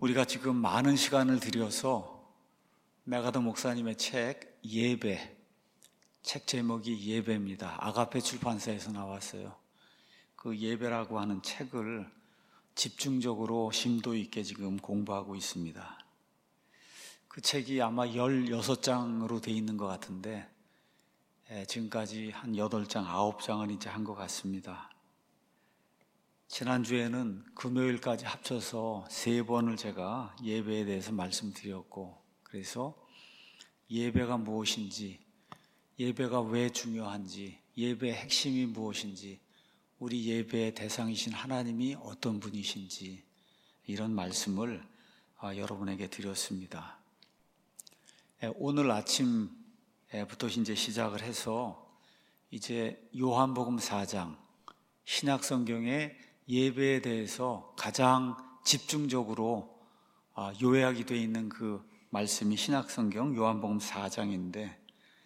우리가 지금 많은 시간을 들여서 메가더 목사님의 책 예배, 책 제목이 예배입니다. 아가페 출판사에서 나왔어요. 그 예배라고 하는 책을 집중적으로 심도 있게 지금 공부하고 있습니다. 그 책이 아마 16장으로 되어 있는 것 같은데 지금까지 한 8장, 9장은 이제 한 것 같습니다. 지난주에는 금요일까지 합쳐서 3번을 제가 예배에 대해서 말씀드렸고, 그래서 예배가 무엇인지, 예배가 왜 중요한지, 예배의 핵심이 무엇인지, 우리 예배의 대상이신 하나님이 어떤 분이신지 이런 말씀을 여러분에게 드렸습니다. 오늘 아침부터 이제 시작을 해서 이제 요한복음 4장, 신약성경의 예배에 대해서 가장 집중적으로 요약이 되어 있는 그 말씀이 신약성경 요한복음 4장인데,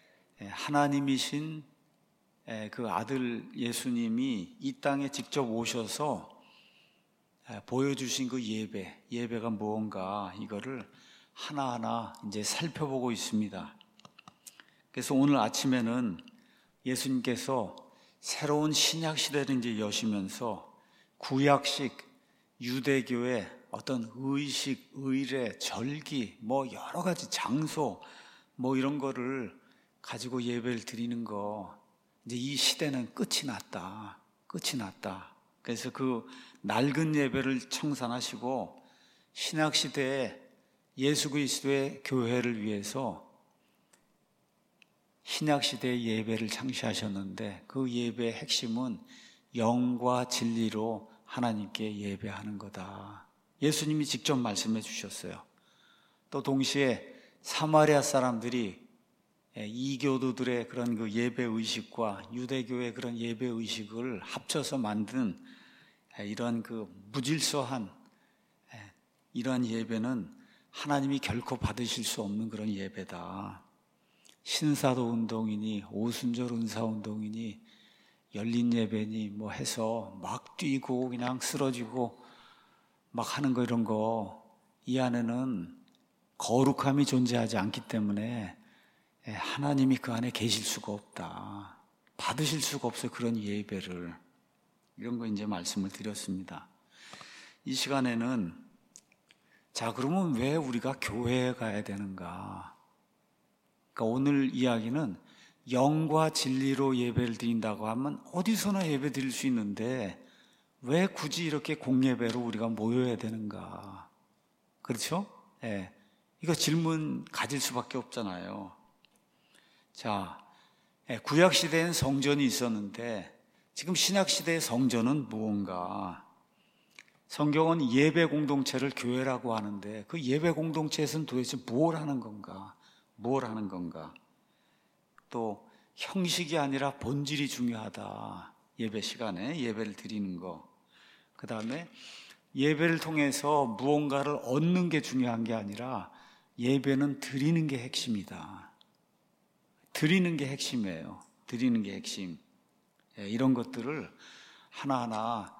하나님이신 그 아들 예수님이 이 땅에 직접 오셔서 보여주신 그 예배가 무언가, 이거를 하나하나 이제 살펴보고 있습니다. 그래서 오늘 아침에는 예수님께서 새로운 신약 시대를 이제 여시면서 구약식 유대교의 어떤 의식, 의례, 절기, 여러 가지 장소, 이런 거를 가지고 예배를 드리는 거, 이제 이 시대는 끝이 났다. 그래서 그 낡은 예배를 청산하시고 신약 시대에 예수 그리스도의 교회를 위해서 신약 시대의 예배를 창시하셨는데, 그 예배의 핵심은 영과 진리로 하나님께 예배하는 거다. 예수님이 직접 말씀해 주셨어요. 또 동시에 사마리아 사람들이 이교도들의 그런 그 예배 의식과 유대교의 그런 예배 의식을 합쳐서 만든 이러한 그 무질서한 이러한 예배는 하나님이 결코 받으실 수 없는 그런 예배다. 신사도 운동이니 오순절 은사 운동이니 열린 예배니 해서 막 뛰고 그냥 쓰러지고 막 하는 거, 이런 거, 이 안에는 거룩함이 존재하지 않기 때문에 하나님이 그 안에 계실 수가 없다. 받으실 수가 없어요, 그런 예배를. 이런 거 이제 말씀을 드렸습니다. 이 시간에는 자, 그러면 왜 우리가 교회에 가야 되는가? 그러니까 오늘 이야기는 영과 진리로 예배를 드린다고 하면 어디서나 예배 드릴 수 있는데 왜 굳이 이렇게 공예배로 우리가 모여야 되는가? 그렇죠? 이거 질문 가질 수밖에 없잖아요. 자, 구약 시대엔 성전이 있었는데 지금 신약 시대의 성전은 무언가? 성경은 예배 공동체를 교회라고 하는데 그 예배 공동체에서는 도대체 뭘 하는 건가? 또 형식이 아니라 본질이 중요하다. 예배 시간에 예배를 드리는 거. 그 다음에 예배를 통해서 무언가를 얻는 게 중요한 게 아니라 예배는 드리는 게 핵심이다. 드리는 게 핵심이에요. 드리는 게 핵심. 이런 것들을 하나하나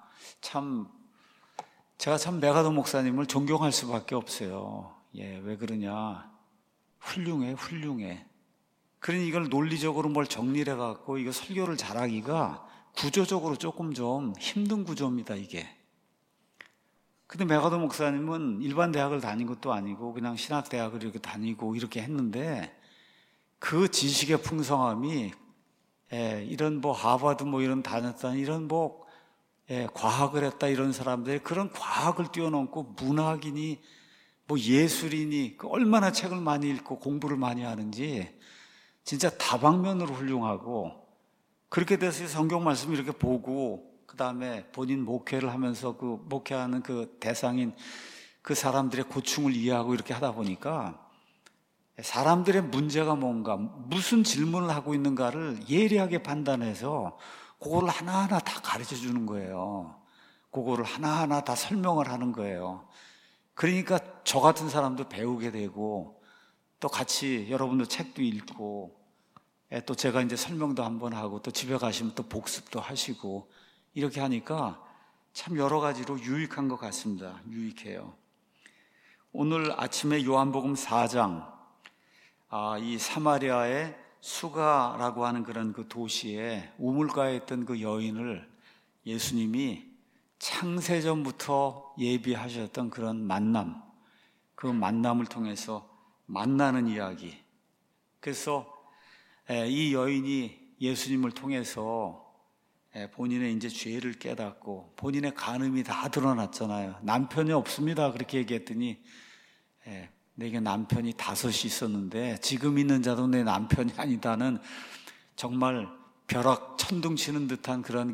제가 참 메가더 목사님을 존경할 수밖에 없어요. 왜 그러냐? 훌륭해. 그러니 이걸 논리적으로 뭘 정리를 해갖고 이거 설교를 잘하기가 구조적으로 조금 좀 힘든 구조입니다, 이게. 근데 메가더 목사님은 일반 대학을 다닌 것도 아니고 그냥 신학대학을 이렇게 다니고 이렇게 했는데 그 지식의 풍성함이 이런 하버드 이런 다녔다는 이런 과학을 했다 이런 사람들의 그런 과학을 뛰어넘고 문학이니 예술이니 얼마나 책을 많이 읽고 공부를 많이 하는지 진짜 다방면으로 훌륭하고, 그렇게 돼서 성경 말씀 이렇게 보고 그 다음에 본인 목회를 하면서 그 목회하는 그 대상인 그 사람들의 고충을 이해하고 이렇게 하다 보니까 사람들의 문제가 뭔가, 무슨 질문을 하고 있는가를 예리하게 판단해서 그거를 하나하나 다 가르쳐 주는 거예요. 그거를 하나하나 다 설명을 하는 거예요. 그러니까 저 같은 사람도 배우게 되고 또 같이 여러분도 책도 읽고 또 제가 이제 설명도 한번 하고 또 집에 가시면 또 복습도 하시고 이렇게 하니까 참 여러 가지로 유익한 것 같습니다. 유익해요. 오늘 아침에 요한복음 4장, 이 사마리아의 수가라고 하는 그런 그 도시에 우물가에 있던 그 여인을 예수님이 창세전부터 예비하셨던 그런 만남, 그 만남을 통해서 만나는 이야기. 그래서 이 여인이 예수님을 통해서 본인의 이제 죄를 깨닫고 본인의 간음이 다 드러났잖아요. 남편이 없습니다. 그렇게 얘기했더니 내게 남편이 5이 있었는데 지금 있는 자도 내 남편이 아니다는 정말 벼락 천둥치는 듯한 그런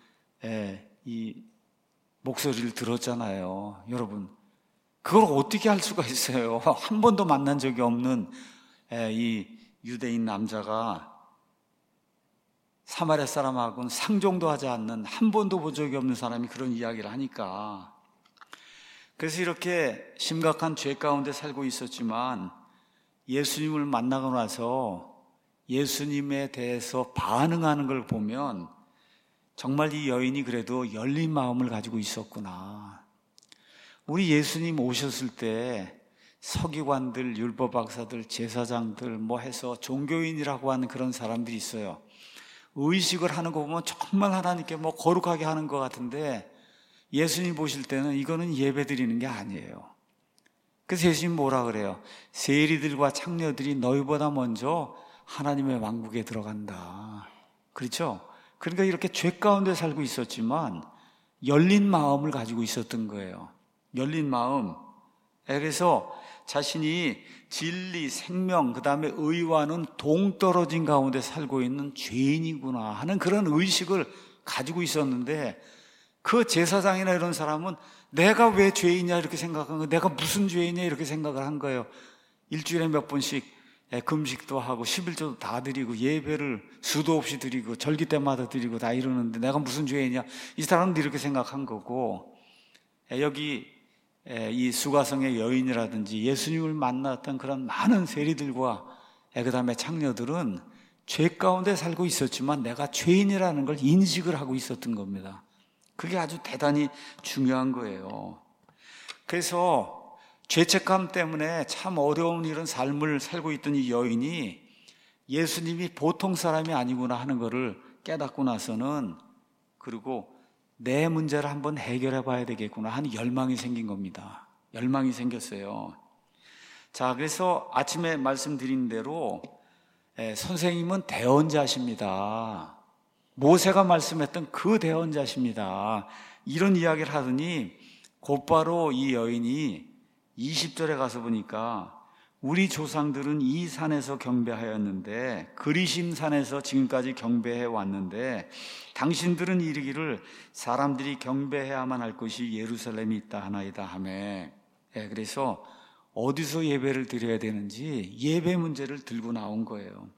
이 목소리를 들었잖아요. 여러분, 그걸 어떻게 할 수가 있어요? 한 번도 만난 적이 없는 이 유대인 남자가 사마리아 사람하고는 상종도 하지 않는, 한 번도 본 적이 없는 사람이 그런 이야기를 하니까, 그래서 이렇게 심각한 죄 가운데 살고 있었지만 예수님을 만나고 나서 예수님에 대해서 반응하는 걸 보면 정말 이 여인이 그래도 열린 마음을 가지고 있었구나. 우리 예수님 오셨을 때 서기관들, 율법박사들, 제사장들 뭐 해서 종교인이라고 하는 그런 사람들이 있어요. 의식을 하는 거 보면 정말 하나님께 뭐 거룩하게 하는 것 같은데 예수님 보실 때는 이거는 예배 드리는 게 아니에요. 그래서 예수님 뭐라 그래요? 세리들과 창녀들이 너희보다 먼저 하나님의 왕국에 들어간다. 그렇죠? 그러니까 이렇게 죄 가운데 살고 있었지만 열린 마음을 가지고 있었던 거예요. 열린 마음. 그래서 자신이 진리, 생명, 그 다음에 의와는 동떨어진 가운데 살고 있는 죄인이구나 하는 그런 의식을 가지고 있었는데, 그 제사장이나 이런 사람은 내가 왜 죄인이냐 이렇게 생각한 거예요. 내가 무슨 죄인이냐 이렇게 생각을 한 거예요. 일주일에 몇 번씩 금식도 하고 11조도 다 드리고 예배를 수도 없이 드리고 절기 때마다 드리고 다 이러는데 내가 무슨 죄인이냐, 이 사람도 이렇게 생각한 거고, 여기 이 수가성의 여인이라든지 예수님을 만났던 그런 많은 세리들과 그 다음에 창녀들은 죄 가운데 살고 있었지만 내가 죄인이라는 걸 인식을 하고 있었던 겁니다. 그게 아주 대단히 중요한 거예요. 그래서 죄책감 때문에 참 어려운 이런 삶을 살고 있던 이 여인이 예수님이 보통 사람이 아니구나 하는 것을 깨닫고 나서는, 그리고 내 문제를 한번 해결해 봐야 되겠구나 하는 열망이 생긴 겁니다. 열망이 생겼어요. 자, 그래서 아침에 말씀드린 대로 선생님은 대언자십니다. 모세가 말씀했던 그 대언자십니다. 이런 이야기를 하더니 곧바로 이 여인이 20절에 가서 보니까 우리 조상들은 이 산에서 경배하였는데, 그리심 산에서 지금까지 경배해 왔는데 당신들은 이르기를 사람들이 경배해야만 할 곳이 예루살렘이 있다 하나이다 하매, 그래서 어디서 예배를 드려야 되는지 예배 문제를 들고 나온 거예요.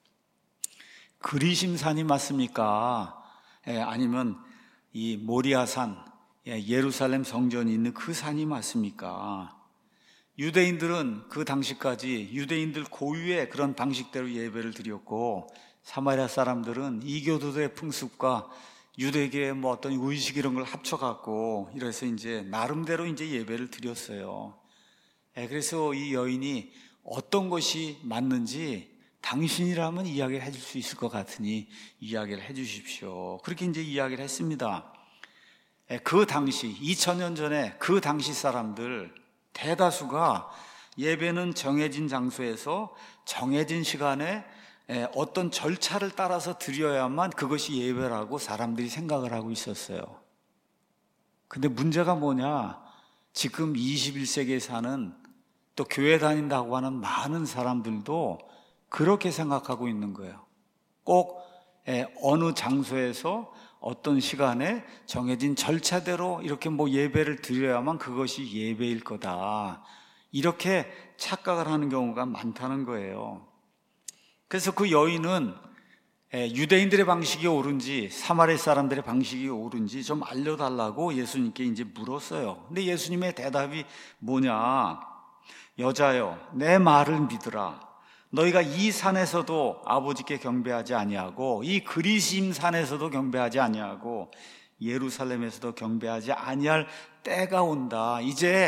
그리심 산이 맞습니까? 아니면 이 모리아산, 예루살렘 성전이 있는 그 산이 맞습니까? 유대인들은 그 당시까지 유대인들 고유의 그런 방식대로 예배를 드렸고, 사마리아 사람들은 이교도들의 풍습과 유대계의 뭐 어떤 의식 이런 걸 합쳐갖고 이래서 이제 나름대로 이제 예배를 드렸어요. 그래서 이 여인이 어떤 것이 맞는지 당신이라면 이야기를 해줄 수 있을 것 같으니 이야기를 해주십시오. 그렇게 이제 이야기를 했습니다. 그 당시 2000년 전에 그 당시 사람들 대다수가 예배는 정해진 장소에서 정해진 시간에 어떤 절차를 따라서 드려야만 그것이 예배라고 사람들이 생각을 하고 있었어요. 근데 문제가 뭐냐, 지금 21세기에 사는 또 교회 다닌다고 하는 많은 사람들도 그렇게 생각하고 있는 거예요. 꼭 어느 장소에서 어떤 시간에 정해진 절차대로 이렇게 뭐 예배를 드려야만 그것이 예배일 거다, 이렇게 착각을 하는 경우가 많다는 거예요. 그래서 그 여인은 유대인들의 방식이 옳은지 사마리아 사람들의 방식이 옳은지 좀 알려달라고 예수님께 이제 물었어요. 근데 예수님의 대답이 뭐냐, 여자여 내 말을 믿으라. 너희가 이 산에서도 아버지께 경배하지 아니하고 이 그리심 산에서도 경배하지 아니하고 예루살렘에서도 경배하지 아니할 때가 온다. 이제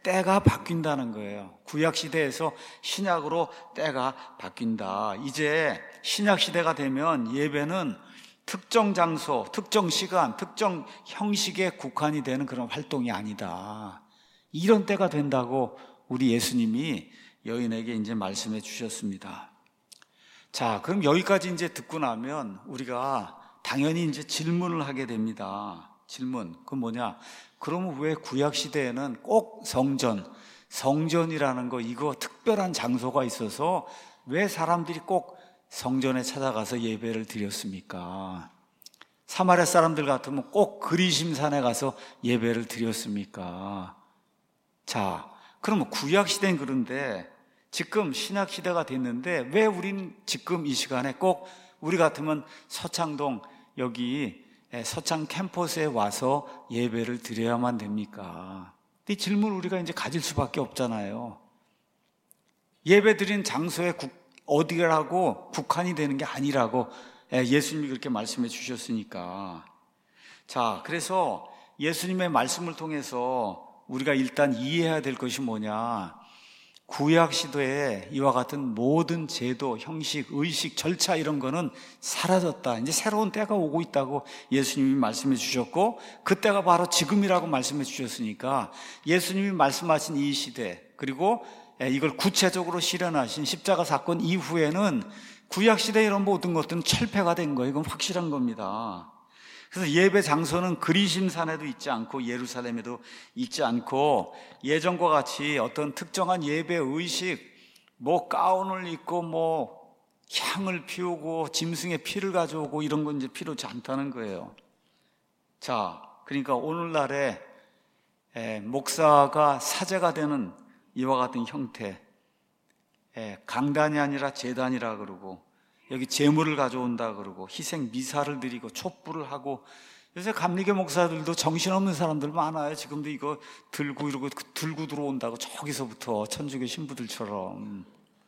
때가 바뀐다는 거예요. 구약 시대에서 신약으로 때가 바뀐다. 이제 신약 시대가 되면 예배는 특정 장소, 특정 시간, 특정 형식에 국한이 되는 그런 활동이 아니다. 이런 때가 된다고 우리 예수님이 여인에게 이제 말씀해 주셨습니다. 자, 그럼 여기까지 이제 듣고 나면 우리가 당연히 이제 질문을 하게 됩니다. 질문. 그건 뭐냐? 그러면 왜 구약 시대에는 꼭 성전이라는 거, 이거 특별한 장소가 있어서 왜 사람들이 꼭 성전에 찾아가서 예배를 드렸습니까? 사마리아 사람들 같으면 꼭 그리심산에 가서 예배를 드렸습니까? 자, 그러면 구약 시대는 그런데 지금 신약 시대가 됐는데 왜 우린 지금 이 시간에 꼭 우리 같으면 서창동 여기 서창 캠퍼스에 와서 예배를 드려야만 됩니까? 이 질문을 우리가 이제 가질 수밖에 없잖아요. 예배 드린 장소에 어디라고 국한이 되는 게 아니라고 예수님이 그렇게 말씀해 주셨으니까. 자, 그래서 예수님의 말씀을 통해서 우리가 일단 이해해야 될 것이 뭐냐? 구약 시대에 이와 같은 모든 제도, 형식, 의식, 절차 이런 거는 사라졌다. 이제 새로운 때가 오고 있다고 예수님이 말씀해 주셨고 그 때가 바로 지금이라고 말씀해 주셨으니까 예수님이 말씀하신 이 시대 그리고 이걸 구체적으로 실현하신 십자가 사건 이후에는 구약 시대의 이런 모든 것들은 철폐가 된 거예요. 이건 확실한 겁니다. 그래서 예배 장소는 그리심산에도 있지 않고 예루살렘에도 있지 않고 예전과 같이 어떤 특정한 예배 의식, 뭐 가운을 입고 뭐 향을 피우고 짐승의 피를 가져오고 이런 건 이제 필요치 않다는 거예요. 자, 그러니까 오늘날에 목사가 사제가 되는 이와 같은 형태, 강단이 아니라 제단이라 그러고 여기 제물을 가져온다 그러고 희생 미사를 드리고 촛불을 하고 요새 감리교 목사들도 정신없는 사람들 많아요. 지금도 이거 들고 이러고 들고 들어온다고 저기서부터 천주교 신부들처럼.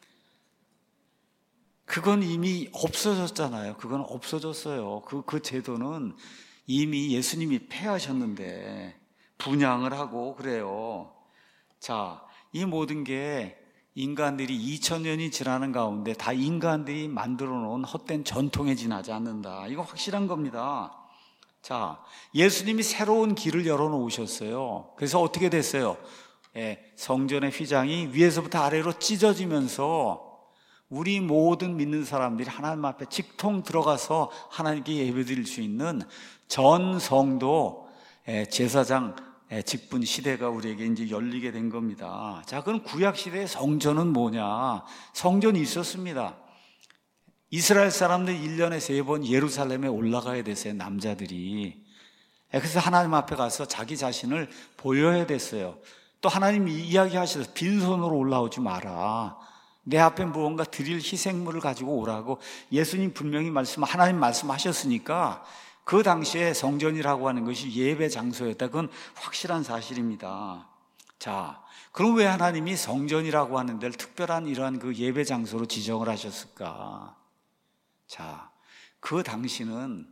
그건 이미 없어졌잖아요. 그건 없어졌어요. 그 제도는 이미 예수님이 폐하셨는데 분향을 하고 그래요. 자, 이 모든 게 인간들이 2000년이 지나는 가운데 다 인간들이 만들어 놓은 헛된 전통에 지나지 않는다. 이거 확실한 겁니다. 자, 예수님이 새로운 길을 열어놓으셨어요. 그래서 어떻게 됐어요? 성전의 휘장이 위에서부터 아래로 찢어지면서 우리 모든 믿는 사람들이 하나님 앞에 직통 들어가서 하나님께 예배드릴 수 있는 전 성도 제사장 직분 시대가 우리에게 이제 열리게 된 겁니다. 자, 그럼 구약 시대의 성전은 뭐냐? 성전이 있었습니다. 이스라엘 사람들 1년에 3번 예루살렘에 올라가야 됐어요, 남자들이. 그래서 하나님 앞에 가서 자기 자신을 보여야 됐어요. 또 하나님이 이야기하셔서 빈손으로 올라오지 마라. 내 앞에 무언가 드릴 희생물을 가지고 오라고 예수님 분명히 하나님 말씀하셨으니까 그 당시에 성전이라고 하는 것이 예배 장소였다. 그건 확실한 사실입니다. 자, 그럼 왜 하나님이 성전이라고 하는 데를 특별한 이러한 그 예배 장소로 지정을 하셨을까? 자, 그 당시는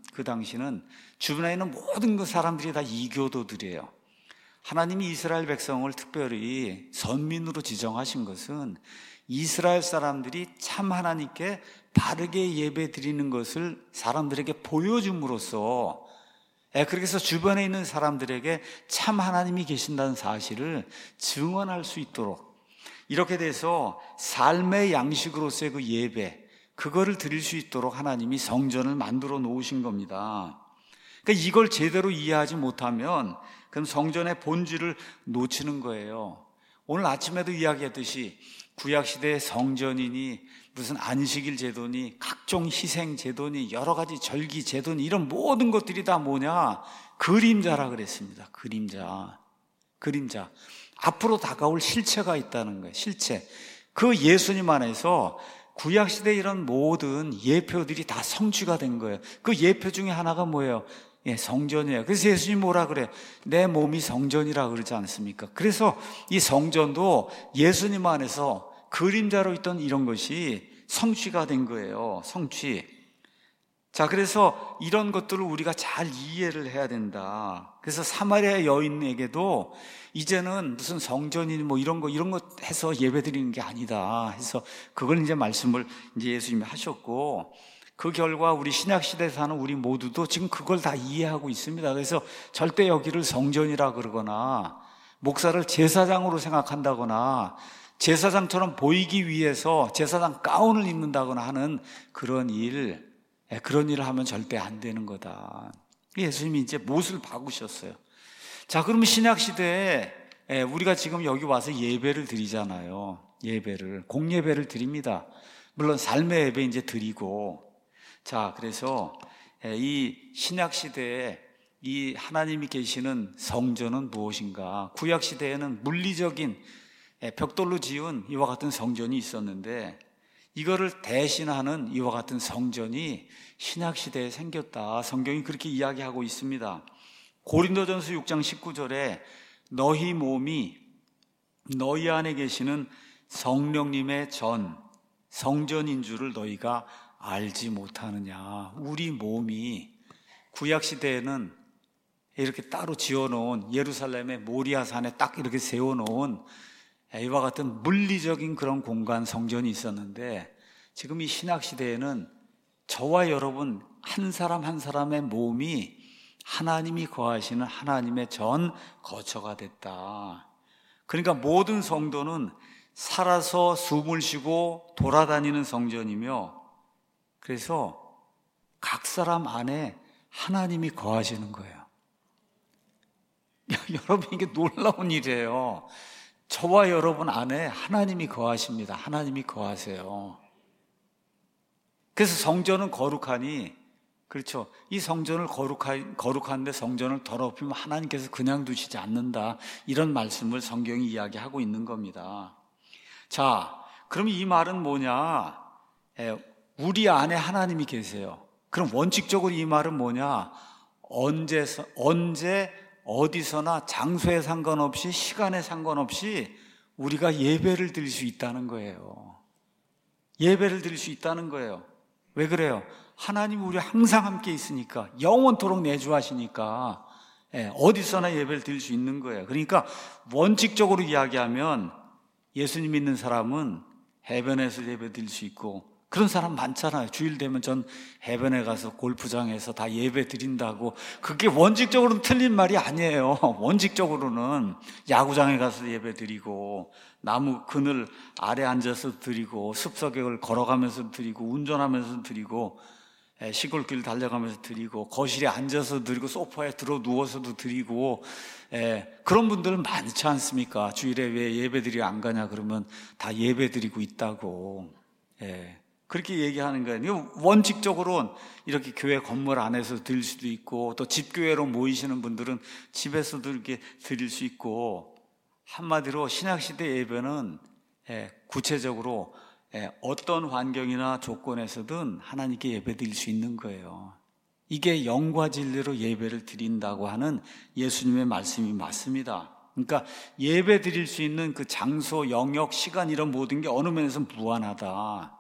주변에 있는 모든 그 사람들이 다 이교도들이에요. 하나님이 이스라엘 백성을 특별히 선민으로 지정하신 것은 이스라엘 사람들이 참 하나님께 바르게 예배 드리는 것을 사람들에게 보여줌으로써 그렇게 해서 주변에 있는 사람들에게 참 하나님이 계신다는 사실을 증언할 수 있도록 이렇게 돼서 삶의 양식으로서의 그 예배 그거를 드릴 수 있도록 하나님이 성전을 만들어 놓으신 겁니다. 그러니까 이걸 제대로 이해하지 못하면 그럼 성전의 본질을 놓치는 거예요. 오늘 아침에도 이야기했듯이 구약시대의 성전이니 무슨 안식일 제도니 각종 희생 제도니 여러 가지 절기 제도니 이런 모든 것들이 다 뭐냐? 그림자라 그랬습니다. 그림자. 앞으로 다가올 실체가 있다는 거예요. 실체. 그 예수님 안에서 구약시대 이런 모든 예표들이 다 성취가 된 거예요. 그 예표 중에 하나가 뭐예요? 성전이에요. 그래서 예수님 뭐라 그래요? 내 몸이 성전이라 그러지 않습니까? 그래서 이 성전도 예수님 안에서 그림자로 있던 이런 것이 성취가 된 거예요. 성취. 자, 그래서 이런 것들을 우리가 잘 이해를 해야 된다. 그래서 사마리아 여인에게도 이제는 무슨 성전이니 뭐 이런 거 해서 예배 드리는 게 아니다 해서 그걸 이제 말씀을 이제 예수님이 하셨고, 그 결과 우리 신약시대에 사는 우리 모두도 지금 그걸 다 이해하고 있습니다. 그래서 절대 여기를 성전이라 그러거나 목사를 제사장으로 생각한다거나 제사장처럼 보이기 위해서 제사장 가운을 입는다거나 하는 그런 일을 하면 절대 안 되는 거다. 예수님이 이제 못을 박으셨어요. 자, 그러면 신약시대에 우리가 지금 여기 와서 예배를 드리잖아요. 공예배를 드립니다. 물론 삶의 예배 이제 드리고. 자, 그래서 이 신약시대에 이 하나님이 계시는 성전은 무엇인가? 구약시대에는 물리적인 벽돌로 지은 이와 같은 성전이 있었는데, 이거를 대신하는 이와 같은 성전이 신약시대에 생겼다. 성경이 그렇게 이야기하고 있습니다. 고린도전서 6장 19절에 너희 몸이 너희 안에 계시는 성령님의 성전인 줄을 너희가 알지 못하느냐. 우리 몸이 구약시대에는 이렇게 따로 지어놓은 예루살렘의 모리아산에 딱 이렇게 세워놓은 이와 같은 물리적인 그런 공간 성전이 있었는데, 지금 이 신약시대에는 저와 여러분 한 사람 한 사람의 몸이 하나님이 거하시는 하나님의 거처가 됐다. 그러니까 모든 성도는 살아서 숨을 쉬고 돌아다니는 성전이며, 그래서 각 사람 안에 하나님이 거하시는 거예요. 여러분, 이게 놀라운 일이에요. 저와 여러분 안에 하나님이 거하십니다. 하나님이 거하세요. 그래서 성전은 거룩하니, 그렇죠, 이 성전을 거룩한데 성전을 더럽히면 하나님께서 그냥 두시지 않는다, 이런 말씀을 성경이 이야기하고 있는 겁니다. 자, 그럼 이 말은 뭐냐? 우리 안에 하나님이 계세요. 그럼 원칙적으로 이 말은 뭐냐? 언제 어디서나 장소에 상관없이 시간에 상관없이 우리가 예배를 드릴 수 있다는 거예요. 예배를 드릴 수 있다는 거예요. 왜 그래요? 하나님 우리 항상 함께 있으니까, 영원토록 내주하시니까 어디서나 예배를 드릴 수 있는 거예요. 그러니까 원칙적으로 이야기하면 예수님 믿는 사람은 해변에서 예배 드릴 수 있고, 그런 사람 많잖아요. 주일 되면 전 해변에 가서 골프장에서 다 예배 드린다고. 그게 원칙적으로는 틀린 말이 아니에요. 원칙적으로는 야구장에 가서 예배 드리고, 나무 그늘 아래 앉아서 드리고, 숲속을 걸어가면서 드리고, 운전하면서 드리고, 시골길 달려가면서 드리고, 거실에 앉아서 드리고, 소파에 들어 누워서도 드리고, 그런 분들은 많지 않습니까? 주일에 왜 예배 드리러 안 가냐 그러면 다 예배 드리고 있다고. 그렇게 얘기하는 거예요. 원칙적으로는 이렇게 교회 건물 안에서 드릴 수도 있고, 또 집교회로 모이시는 분들은 집에서도 이렇게 드릴 수 있고, 한마디로 신약시대 예배는 구체적으로 어떤 환경이나 조건에서든 하나님께 예배 드릴 수 있는 거예요. 이게 영과 진리로 예배를 드린다고 하는 예수님의 말씀이 맞습니다. 그러니까 예배 드릴 수 있는 그 장소, 영역, 시간, 이런 모든 게 어느 면에서 무한하다.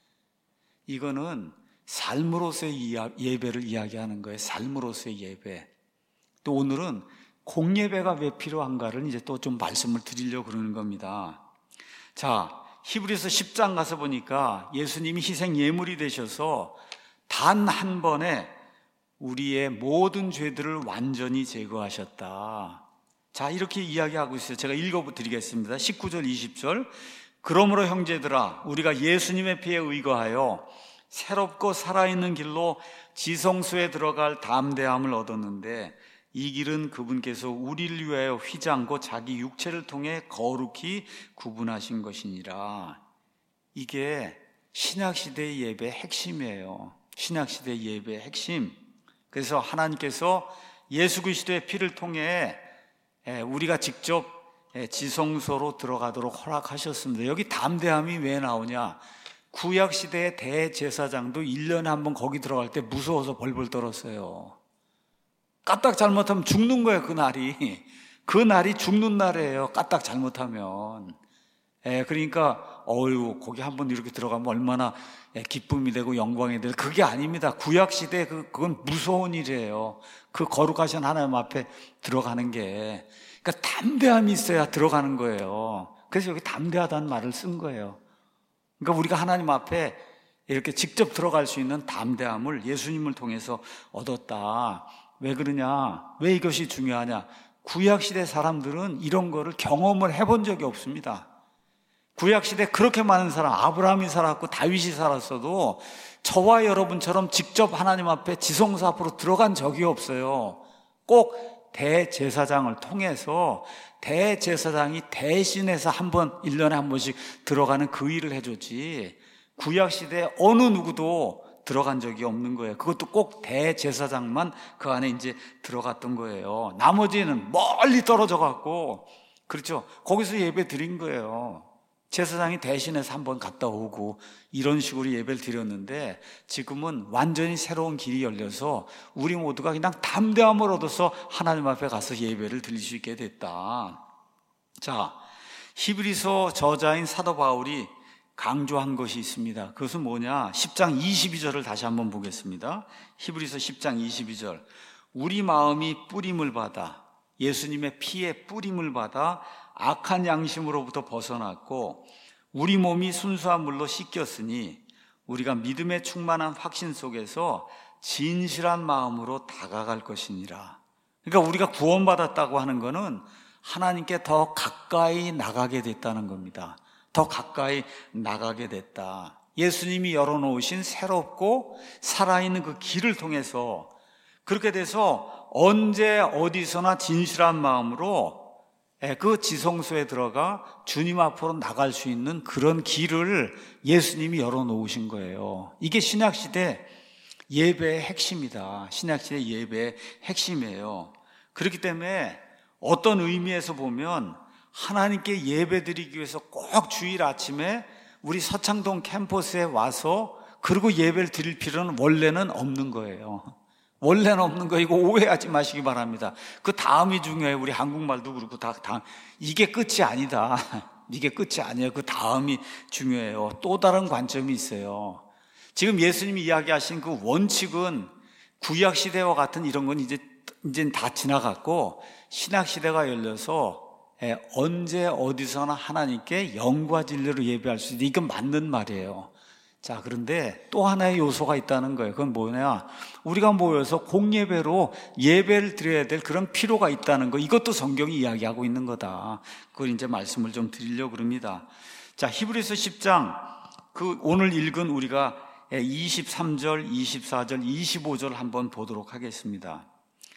이거는 삶으로서의 예배를 이야기하는 거예요. 삶으로서의 예배. 또 오늘은 공예배가 왜 필요한가를 이제 또 좀 말씀을 드리려고 그러는 겁니다. 자, 히브리서 10장 가서 보니까 예수님이 희생 예물이 되셔서 단 한 번에 우리의 모든 죄들을 완전히 제거하셨다. 자, 이렇게 이야기하고 있어요. 제가 읽어드리겠습니다. 19절, 20절. 그러므로 형제들아, 우리가 예수님의 피에 의거하여 새롭고 살아있는 길로 지성소에 들어갈 담대함을 얻었는데, 이 길은 그분께서 우리를 위하여 휘장고 자기 육체를 통해 거룩히 구분하신 것이니라. 이게 신약시대의 예배의 핵심이에요. 신약시대의 예배의 핵심. 그래서 하나님께서 예수 그리스도의 피를 통해 우리가 직접 지성소로 들어가도록 허락하셨습니다. 여기 담대함이 왜 나오냐? 구약시대의 대제사장도 1년에 한 번 거기 들어갈 때 무서워서 벌벌 떨었어요. 까딱 잘못하면 죽는 거예요. 그날이 죽는 날이에요. 까딱 잘못하면. 그러니까 거기 한번 이렇게 들어가면 얼마나 기쁨이 되고 영광이 되고, 그게 아닙니다. 구약시대 그건 무서운 일이에요. 그 거룩하신 하나님 앞에 들어가는 게, 그러니까 담대함이 있어야 들어가는 거예요. 그래서 여기 담대하다는 말을 쓴 거예요. 그러니까 우리가 하나님 앞에 이렇게 직접 들어갈 수 있는 담대함을 예수님을 통해서 얻었다. 왜 그러냐? 왜 이것이 중요하냐? 구약시대 사람들은 이런 거를 경험을 해본 적이 없습니다. 구약시대 그렇게 많은 사람, 아브라함이 살았고 다윗이 살았어도 저와 여러분처럼 직접 하나님 앞에 지성소 앞으로 들어간 적이 없어요. 꼭 대제사장을 통해서 대제사장이 대신해서 1년에 한 번씩 들어가는 그 일을 해줬지, 구약시대에 어느 누구도 들어간 적이 없는 거예요. 그것도 꼭 대제사장만 그 안에 이제 들어갔던 거예요. 나머지는 멀리 떨어져 갖고, 그렇죠, 거기서 예배 드린 거예요. 제사장이 대신해서 한번 갔다 오고 이런 식으로 예배를 드렸는데, 지금은 완전히 새로운 길이 열려서 우리 모두가 그냥 담대함을 얻어서 하나님 앞에 가서 예배를 드릴 수 있게 됐다. 자, 히브리서 저자인 사도 바울이 강조한 것이 있습니다. 그것은 뭐냐? 10장 22절을 다시 한번 보겠습니다. 히브리서 10장 22절. 우리 마음이 뿌림을 받아, 예수님의 피에 뿌림을 받아 악한 양심으로부터 벗어났고 우리 몸이 순수한 물로 씻겼으니 우리가 믿음에 충만한 확신 속에서 진실한 마음으로 다가갈 것이니라. 그러니까 우리가 구원받았다고 하는 것은 하나님께 더 가까이 나가게 됐다는 겁니다. 더 가까이 나가게 됐다. 예수님이 열어놓으신 새롭고 살아있는 그 길을 통해서, 그렇게 돼서 언제 어디서나 진실한 마음으로 그 지성소에 들어가 주님 앞으로 나갈 수 있는 그런 길을 예수님이 열어놓으신 거예요. 이게 신약시대 예배의 핵심이다. 신약시대 예배의 핵심이에요. 그렇기 때문에 어떤 의미에서 보면 하나님께 예배드리기 위해서 꼭 주일 아침에 우리 서창동 캠퍼스에 와서 그리고 예배를 드릴 필요는 원래는 없는 거예요. 원래는 없는 거, 이거 오해하지 마시기 바랍니다. 그 다음이 중요해요. 우리 한국말도 그렇고 이게 끝이 아니다. 이게 끝이 아니에요. 그 다음이 중요해요. 또 다른 관점이 있어요. 지금 예수님이 이야기하신 그 원칙은 구약시대와 같은 이런 건 이제 다 지나갔고 신약시대가 열려서 언제 어디서나 하나님께 영과 진리로 예배할 수 있다. 이건 맞는 말이에요. 자, 그런데 또 하나의 요소가 있다는 거예요. 그건 뭐냐? 우리가 모여서 공예배로 예배를 드려야 될 그런 필요가 있다는 거. 이것도 성경이 이야기하고 있는 거다. 그걸 이제 말씀을 좀 드리려고 합니다. 자, 히브리서 10장, 오늘 읽은 우리가 23절, 24절, 25절 한번 보도록 하겠습니다.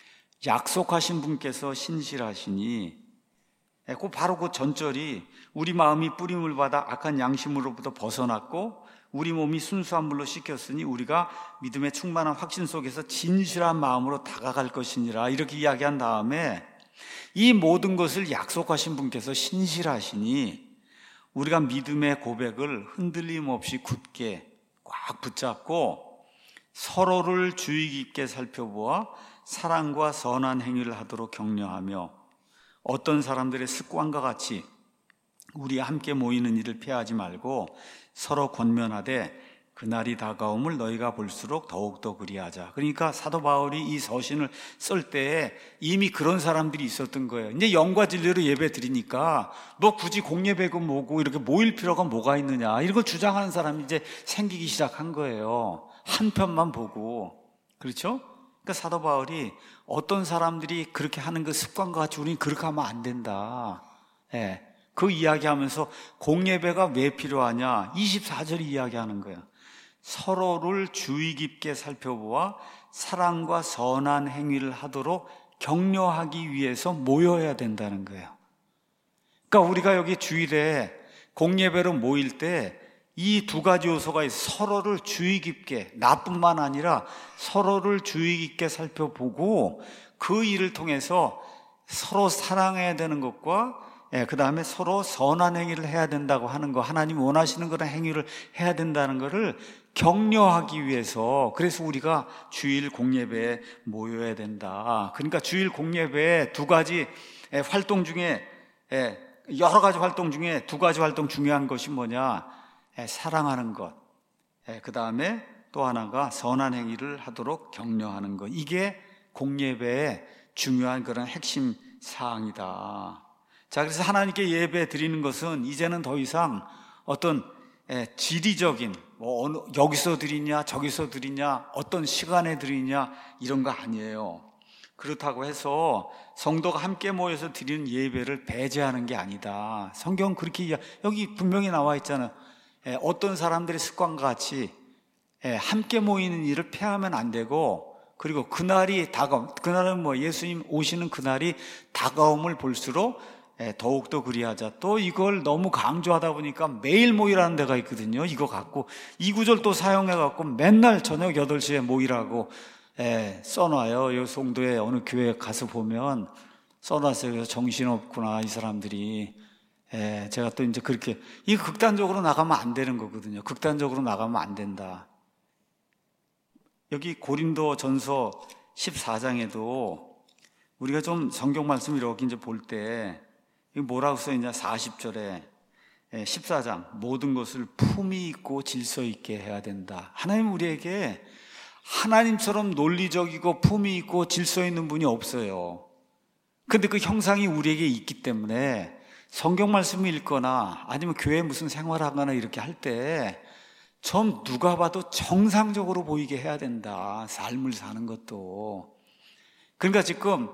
약속하신 분께서 신실하시니, 바로 그 전절이 우리 마음이 뿌림을 받아 악한 양심으로부터 벗어났고 우리 몸이 순수한 물로 씻겼으니 우리가 믿음의 충만한 확신 속에서 진실한 마음으로 다가갈 것이니라, 이렇게 이야기한 다음에 이 모든 것을 약속하신 분께서 신실하시니 우리가 믿음의 고백을 흔들림 없이 굳게 꽉 붙잡고 서로를 주의 깊게 살펴보아 사랑과 선한 행위를 하도록 격려하며 어떤 사람들의 습관과 같이 우리 함께 모이는 일을 피하지 말고 서로 권면하되 그날이 다가옴을 너희가 볼수록 더욱더 그리하자. 그러니까 사도 바울이 이 서신을 쓸 때에 이미 그런 사람들이 있었던 거예요. 이제 영과 진리로 예배 드리니까 뭐 굳이 공예배고 뭐고 이렇게 모일 필요가 뭐가 있느냐, 이런 걸 주장하는 사람이 이제 생기기 시작한 거예요. 한 편만 보고. 그렇죠? 그러니까 사도 바울이 어떤 사람들이 그렇게 하는 그 습관과 같이 우리는 그렇게 하면 안 된다. 그 이야기하면서 공예배가 왜 필요하냐? 24절이 이야기하는 거예요. 서로를 주의 깊게 살펴보아 사랑과 선한 행위를 하도록 격려하기 위해서 모여야 된다는 거예요. 그러니까 우리가 여기 주일에 공예배로 모일 때 이 두 가지 요소가 있어요. 서로를 주의 깊게, 나뿐만 아니라 서로를 주의 깊게 살펴보고 그 일을 통해서 서로 사랑해야 되는 것과 그 다음에 서로 선한 행위를 해야 된다고 하는 거, 하나님 원하시는 그런 행위를 해야 된다는 것을 격려하기 위해서, 그래서 우리가 주일 공예배에 모여야 된다. 그러니까 주일 공예배에 두 가지 활동 중에 여러 가지 활동 중에 두 가지 활동 중요한 것이 뭐냐? 사랑하는 것. 그 다음에 또 하나가 선한 행위를 하도록 격려하는 것. 이게 공예배의 중요한 그런 핵심 사항이다. 자, 그래서 하나님께 예배 드리는 것은 이제는 더 이상 어떤 지리적인 여기서 드리냐 저기서 드리냐 어떤 시간에 드리냐 이런 거 아니에요. 그렇다고 해서 성도가 함께 모여서 드리는 예배를 배제하는 게 아니다. 성경은 그렇게 여기 분명히 나와 있잖아요. 어떤 사람들의 습관과 같이 함께 모이는 일을 피하면 안 되고, 그리고 그날이 그날은 예수님 오시는 그날이 다가옴을 볼수록 더욱더 그리하자. 또 이걸 너무 강조하다 보니까 매일 모이라는 데가 있거든요. 이거 갖고 이 구절 또 사용해 갖고 맨날 저녁 8시에 모이라고 써놔요. 이 송도에 어느 교회 가서 보면 써놨어요. 그래서 정신없구나 이 사람들이. 제가 또 이제 그렇게, 이 극단적으로 나가면 안 되는 거거든요. 극단적으로 나가면 안 된다. 여기 고린도 전서 14장에도 우리가 좀 성경 말씀 이렇게 이제 볼 때 뭐라고 써있냐? 40절에 14장 모든 것을 품위 있고 질서 있게 해야 된다. 하나님 우리에게 하나님처럼 논리적이고 품위 있고 질서 있는 분이 없어요. 근데 그 형상이 우리에게 있기 때문에 성경 말씀을 읽거나 아니면 교회 무슨 생활하거나 이렇게 할 때 좀 누가 봐도 정상적으로 보이게 해야 된다. 삶을 사는 것도. 그러니까 지금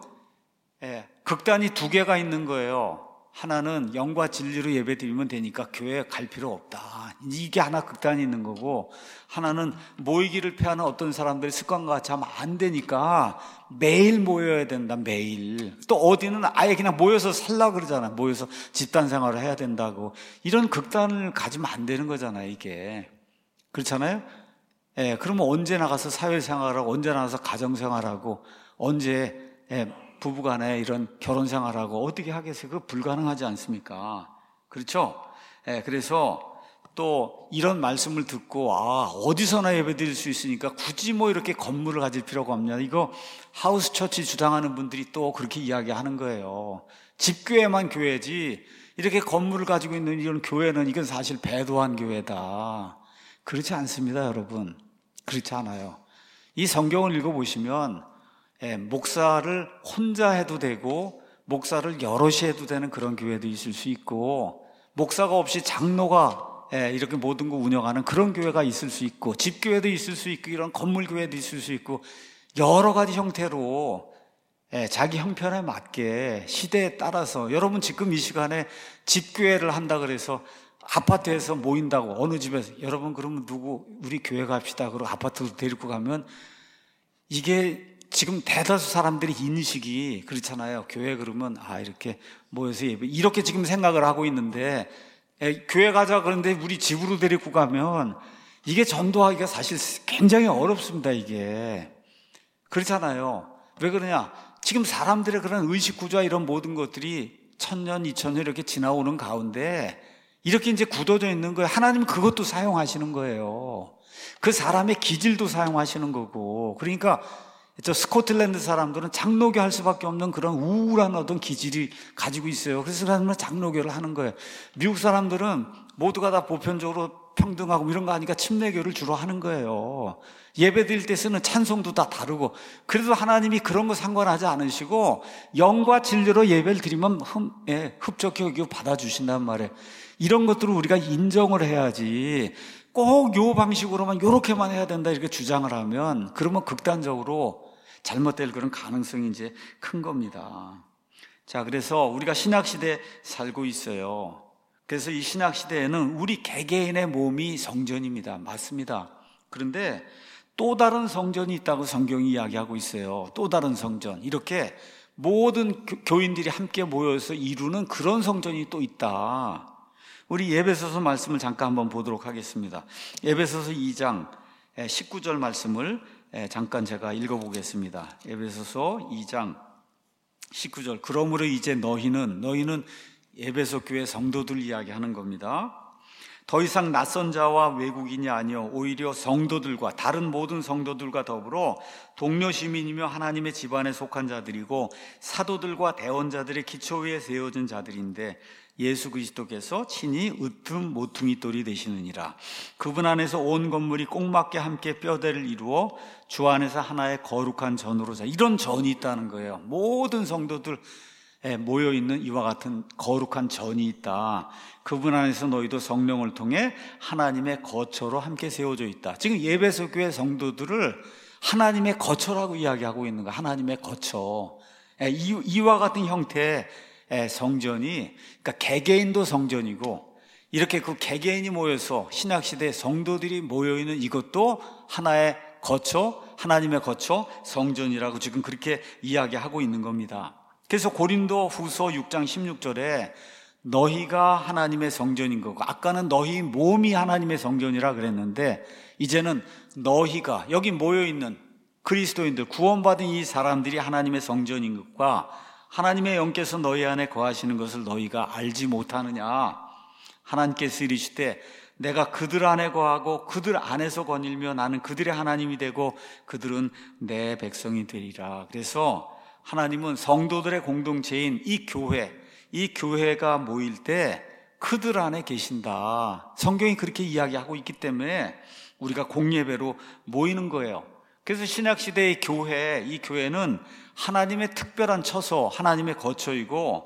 극단이 두 개가 있는 거예요. 하나는 영과 진리로 예배 드리면 되니까 교회에 갈 필요 없다. 이게 하나 극단이 있는 거고, 하나는 모이기를 피하는 어떤 사람들의 습관과 같이 하면 안 되니까 매일 모여야 된다. 매일. 또 어디는 아예 그냥 모여서 살라 그러잖아. 모여서 집단 생활을 해야 된다고. 이런 극단을 가지면 안 되는 거잖아요, 이게. 그렇잖아요? 그러면 언제 나가서 사회생활하고 언제 나가서 가정생활하고 언제 부부간에 이런 결혼생활하고 어떻게 하겠어요? 그거 불가능하지 않습니까? 그렇죠? 그래서 또 이런 말씀을 듣고 어디서나 예배 드릴 수 있으니까 굳이 이렇게 건물을 가질 필요가 없냐. 이거 하우스 처치 주장하는 분들이 또 그렇게 이야기하는 거예요. 집교회만 교회지 이렇게 건물을 가지고 있는 이런 교회는 이건 사실 배도한 교회다. 그렇지 않습니다, 여러분. 그렇지 않아요. 이 성경을 읽어보시면 목사를 혼자 해도 되고 목사를 여럿이 해도 되는 그런 교회도 있을 수 있고, 목사가 없이 장로가 이렇게 모든 거 운영하는 그런 교회가 있을 수 있고, 집교회도 있을 수 있고, 이런 건물교회도 있을 수 있고, 여러 가지 형태로 자기 형편에 맞게 시대에 따라서. 여러분 지금 이 시간에 집교회를 한다 그래서 아파트에서 모인다고, 어느 집에서 여러분 그러면 우리 교회 갑시다 그러고 아파트로 데리고 가면 이게 지금 대다수 사람들이 인식이 그렇잖아요. 교회 그러면 이렇게 모여서 예배, 이렇게 지금 생각을 하고 있는데, 교회 가자 그런데 우리 집으로 데리고 가면 이게 전도하기가 사실 굉장히 어렵습니다. 이게 그렇잖아요. 왜 그러냐? 지금 사람들의 그런 의식구조와 이런 모든 것들이 1000년, 2000년 이렇게 지나오는 가운데 이렇게 이제 굳어져 있는 거예요. 하나님은 그것도 사용하시는 거예요. 그 사람의 기질도 사용하시는 거고. 그러니까 저 스코틀랜드 사람들은 장로교 할 수밖에 없는 그런 우울한 어떤 기질이 가지고 있어요. 그래서 사람들은 장로교를 하는 거예요. 미국 사람들은 모두가 다 보편적으로 평등하고 이런 거 하니까 침례교를 주로 하는 거예요. 예배 드릴 때 쓰는 찬송도 다 다르고. 그래도 하나님이 그런 거 상관하지 않으시고 영과 진리로 예배를 드리면 흡족히 여기고 받아주신단 말이에요. 이런 것들을 우리가 인정을 해야지, 꼭 요 방식으로만 요렇게만 해야 된다 이렇게 주장을 하면, 그러면 극단적으로 잘못될 그런 가능성이 이제 큰 겁니다. 자, 그래서 우리가 신약시대에 살고 있어요. 그래서 이 신약시대에는 우리 개개인의 몸이 성전입니다. 맞습니다. 그런데 또 다른 성전이 있다고 성경이 이야기하고 있어요. 또 다른 성전. 이렇게 모든 교인들이 함께 모여서 이루는 그런 성전이 또 있다. 우리 에베소서 말씀을 잠깐 한번 보도록 하겠습니다. 에베소서 2장 19절 말씀을 잠깐 제가 읽어보겠습니다. 에베소서 2장 19절. 그러므로 이제 너희는 에베소 교회 성도들 이야기하는 겁니다. 더 이상 낯선 자와 외국인이 아니요 오히려 성도들과 다른 모든 성도들과 더불어 동료 시민이며 하나님의 집안에 속한 자들이고 사도들과 대언자들의 기초 위에 세워진 자들인데, 예수 그리스도께서 친히 으뜸 모퉁이 돌이 되시느니라. 그분 안에서 온 건물이 꼭 맞게 함께 뼈대를 이루어 주 안에서 하나의 거룩한 전으로 자. 이런 전이 있다는 거예요. 모든 성도들 모여있는 이와 같은 거룩한 전이 있다. 그분 안에서 너희도 성령을 통해 하나님의 거처로 함께 세워져 있다. 지금 예배소 교회 성도들을 하나님의 거처라고 이야기하고 있는 거야. 하나님의 거처. 이와 같은 형태의 성전이, 그러니까 개개인도 성전이고, 이렇게 그 개개인이 모여서 신약시대 성도들이 모여있는 이것도 하나의 거처, 하나님의 거처, 성전이라고 지금 그렇게 이야기하고 있는 겁니다. 그래서 고린도 후서 6장 16절에 너희가 하나님의 성전인 거고, 아까는 너희 몸이 하나님의 성전이라 그랬는데, 이제는 너희가, 여기 모여있는 그리스도인들, 구원받은 이 사람들이 하나님의 성전인 것과 하나님의 영께서 너희 안에 거하시는 것을 너희가 알지 못하느냐. 하나님께서 이르시되 내가 그들 안에 거하고 그들 안에서 거닐며 나는 그들의 하나님이 되고 그들은 내 백성이 되리라. 그래서 하나님은 성도들의 공동체인 이 교회가 모일 때 그들 안에 계신다. 성경이 그렇게 이야기하고 있기 때문에 우리가 공예배로 모이는 거예요. 그래서 신약시대의 이 교회는 하나님의 특별한 처소, 하나님의 거처이고,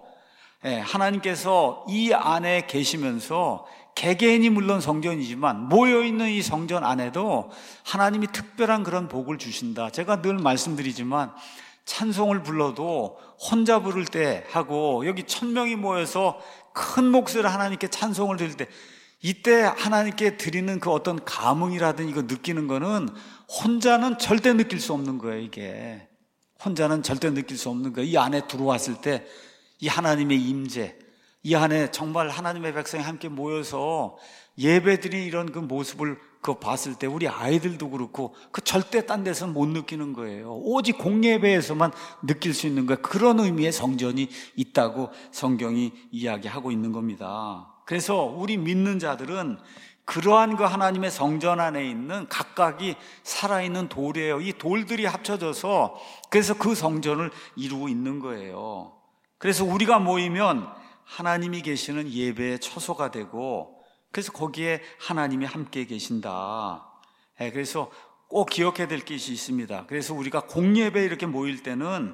하나님께서 이 안에 계시면서 개개인이 물론 성전이지만 모여있는 이 성전 안에도 하나님이 특별한 그런 복을 주신다. 제가 늘 말씀드리지만 찬송을 불러도 혼자 부를 때 하고 여기 1000명이 모여서 큰 목소리로 하나님께 찬송을 드릴 때, 이때 하나님께 드리는 그 어떤 감흥이라든 이거 느끼는 거는 혼자는 절대 느낄 수 없는 거예요. 이게 혼자는 절대 느낄 수 없는 거예요. 이 안에 들어왔을 때 이 하나님의 임재, 이 안에 정말 하나님의 백성이 함께 모여서 예배드린 이런 그 모습을 봤을 때 우리 아이들도 그렇고 그 절대 딴 데서는 못 느끼는 거예요. 오직 공예배에서만 느낄 수 있는 거예요. 그런 의미의 성전이 있다고 성경이 이야기하고 있는 겁니다. 그래서 우리 믿는 자들은 그러한 그 하나님의 성전 안에 있는 각각이 살아있는 돌이에요. 이 돌들이 합쳐져서 그래서 그 성전을 이루고 있는 거예요. 그래서 우리가 모이면 하나님이 계시는 예배의 처소가 되고, 그래서 거기에 하나님이 함께 계신다. 그래서 꼭 기억해야 될 것이 있습니다. 그래서 우리가 공예배 이렇게 모일 때는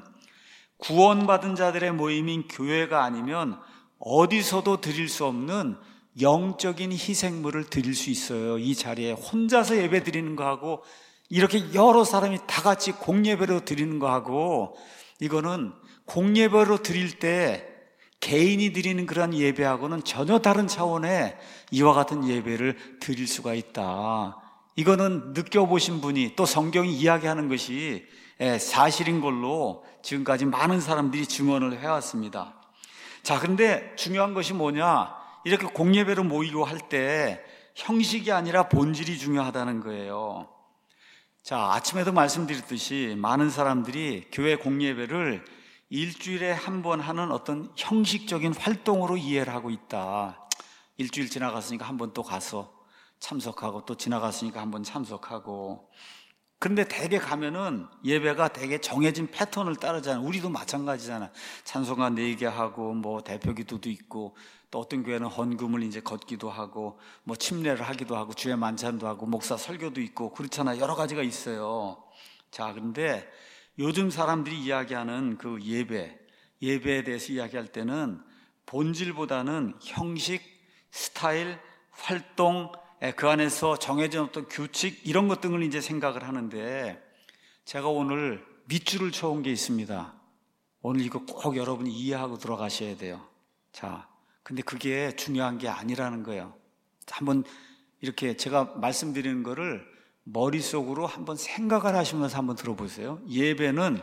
구원받은 자들의 모임인 교회가 아니면 어디서도 드릴 수 없는 영적인 희생물을 드릴 수 있어요. 이 자리에 혼자서 예배 드리는 거하고 이렇게 여러 사람이 다 같이 공예배로 드리는 거하고, 이거는 공예배로 드릴 때 개인이 드리는 그런 예배하고는 전혀 다른 차원의 이와 같은 예배를 드릴 수가 있다. 이거는 느껴보신 분이, 또 성경이 이야기하는 것이 사실인 걸로 지금까지 많은 사람들이 증언을 해왔습니다. 자, 그런데 중요한 것이 뭐냐? 이렇게 공예배로 모이고 할 때 형식이 아니라 본질이 중요하다는 거예요. 자, 아침에도 말씀드렸듯이 많은 사람들이 교회 공예배를 일주일에 한 번 하는 어떤 형식적인 활동으로 이해를 하고 있다. 일주일 지나갔으니까 한 번 또 가서 참석하고, 또 지나갔으니까 한 번 참석하고. 그런데 대개 가면은 예배가 되게 정해진 패턴을 따르잖아요. 우리도 마찬가지잖아. 찬송가 4개 하고, 뭐 대표 기도도 있고, 또 어떤 교회는 헌금을 이제 걷기도 하고, 뭐 침례를 하기도 하고, 주의 만찬도 하고, 목사 설교도 있고, 그렇잖아요. 여러 가지가 있어요. 자, 그런데 요즘 사람들이 이야기하는 그 예배에 대해서 이야기할 때는 본질보다는 형식, 스타일, 활동, 그 안에서 정해진 어떤 규칙, 이런 것 등을 이제 생각을 하는데, 제가 오늘 밑줄을 쳐온 게 있습니다. 오늘 이거 꼭 여러분이 이해하고 들어가셔야 돼요. 자, 근데 그게 중요한 게 아니라는 거예요. 한번 이렇게 제가 말씀드리는 거를 머릿속으로 한번 생각을 하시면서 한번 들어보세요. 예배는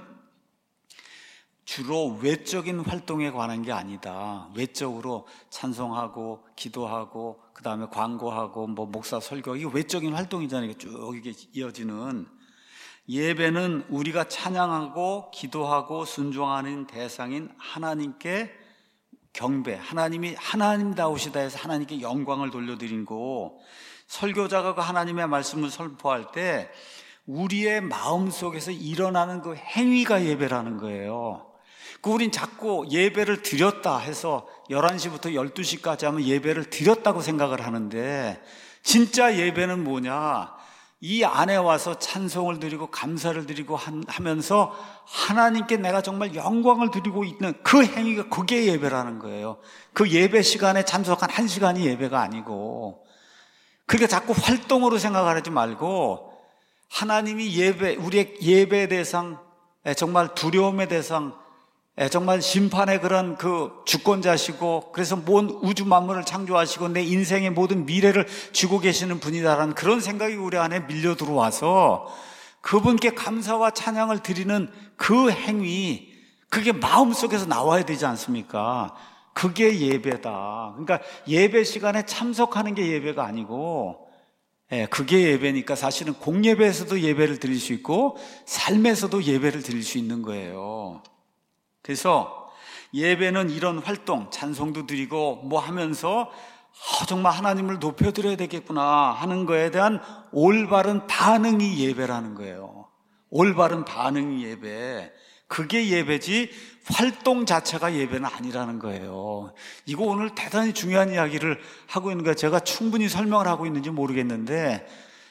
주로 외적인 활동에 관한 게 아니다. 외적으로 찬송하고 기도하고 그 다음에 광고하고 뭐 목사 설교, 이게 외적인 활동이잖아요. 쭉 이게 이어지는. 예배는 우리가 찬양하고 기도하고 순종하는 대상인 하나님께 경배, 하나님이 하나님다우시다 해서 하나님께 영광을 돌려드리고, 설교자가 그 하나님의 말씀을 선포할 때 우리의 마음속에서 일어나는 그 행위가 예배라는 거예요. 우린 자꾸 예배를 드렸다 해서 11시부터 12시까지 하면 예배를 드렸다고 생각을 하는데, 진짜 예배는 뭐냐? 이 안에 와서 찬송을 드리고 감사를 드리고 하면서 하나님께 내가 정말 영광을 드리고 있는 그 행위가, 그게 예배라는 거예요. 그 예배 시간에 참석한 1시간이 예배가 아니고, 그러니까 자꾸 활동으로 생각하지 말고 하나님이 우리의 예배의 대상, 정말 두려움의 대상, 정말 심판의 그런 그 주권자시고, 그래서 온 우주 만물을 창조하시고 내 인생의 모든 미래를 쥐고 계시는 분이다라는 그런 생각이 우리 안에 밀려 들어와서 그분께 감사와 찬양을 드리는 그 행위, 그게 마음속에서 나와야 되지 않습니까? 그게 예배다. 그러니까 예배 시간에 참석하는 게 예배가 아니고, 그게 예배니까 사실은 공예배에서도 예배를 드릴 수 있고 삶에서도 예배를 드릴 수 있는 거예요. 그래서 예배는 이런 활동, 찬송도 드리고 뭐 하면서 정말 하나님을 높여드려야 되겠구나 하는 거에 대한 올바른 반응이 예배라는 거예요. 올바른 반응이 예배. 그게 예배지 활동 자체가 예배는 아니라는 거예요. 이거 오늘 대단히 중요한 이야기를 하고 있는 거예요. 제가 충분히 설명을 하고 있는지 모르겠는데,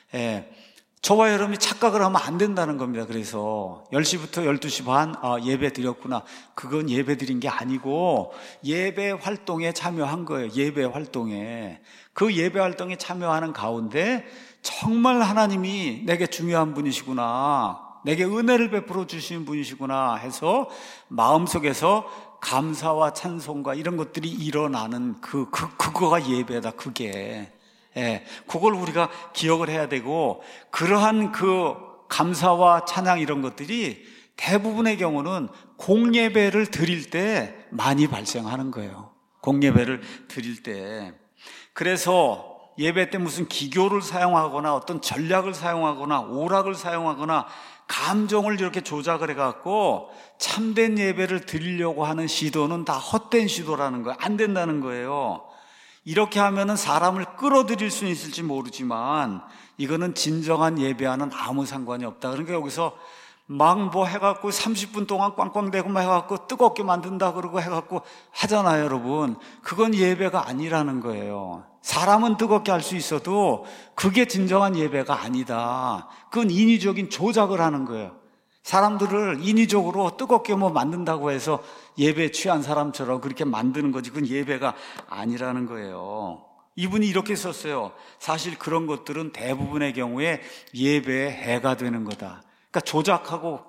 저와 여러분이 착각을 하면 안 된다는 겁니다. 그래서 10시부터 12시 반 예배 드렸구나. 그건 예배 드린 게 아니고 예배 활동에 참여한 거예요. 예배 활동에. 그 예배 활동에 참여하는 가운데 정말 하나님이 내게 중요한 분이시구나, 내게 은혜를 베풀어 주시는 분이시구나 해서 마음속에서 감사와 찬송과 이런 것들이 일어나는 그거가 예배다. 그게. 그걸 우리가 기억을 해야 되고, 그러한 그 감사와 찬양 이런 것들이 대부분의 경우는 공예배를 드릴 때 많이 발생하는 거예요. 공예배를 드릴 때. 그래서 예배 때 무슨 기교를 사용하거나 어떤 전략을 사용하거나 오락을 사용하거나 감정을 이렇게 조작을 해갖고 참된 예배를 드리려고 하는 시도는 다 헛된 시도라는 거예요. 안 된다는 거예요. 이렇게 하면은 사람을 끌어들일 수는 있을지 모르지만 이거는 진정한 예배와는 아무 상관이 없다. 그러니까 여기서 막 뭐 해갖고 30분 동안 꽝꽝대고 막 해갖고 뜨겁게 만든다 그러고 해갖고 하잖아요, 여러분. 그건 예배가 아니라는 거예요. 사람은 뜨겁게 할 수 있어도 그게 진정한 예배가 아니다. 그건 인위적인 조작을 하는 거예요. 사람들을 인위적으로 뜨겁게 뭐 만든다고 해서 예배에 취한 사람처럼 그렇게 만드는 거지, 그건 예배가 아니라는 거예요. 이분이 이렇게 썼어요. 사실 그런 것들은 대부분의 경우에 예배에 해가 되는 거다. 그러니까 조작하고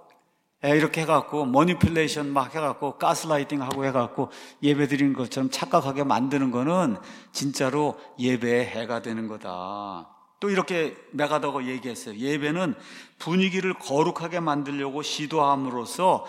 이렇게 해갖고 머니플레이션 막 해갖고 가스라이팅 하고 해갖고 예배 드리는 것처럼 착각하게 만드는 거는 진짜로 예배에 해가 되는 거다. 또 이렇게 메가더가 얘기했어요. 예배는 분위기를 거룩하게 만들려고 시도함으로써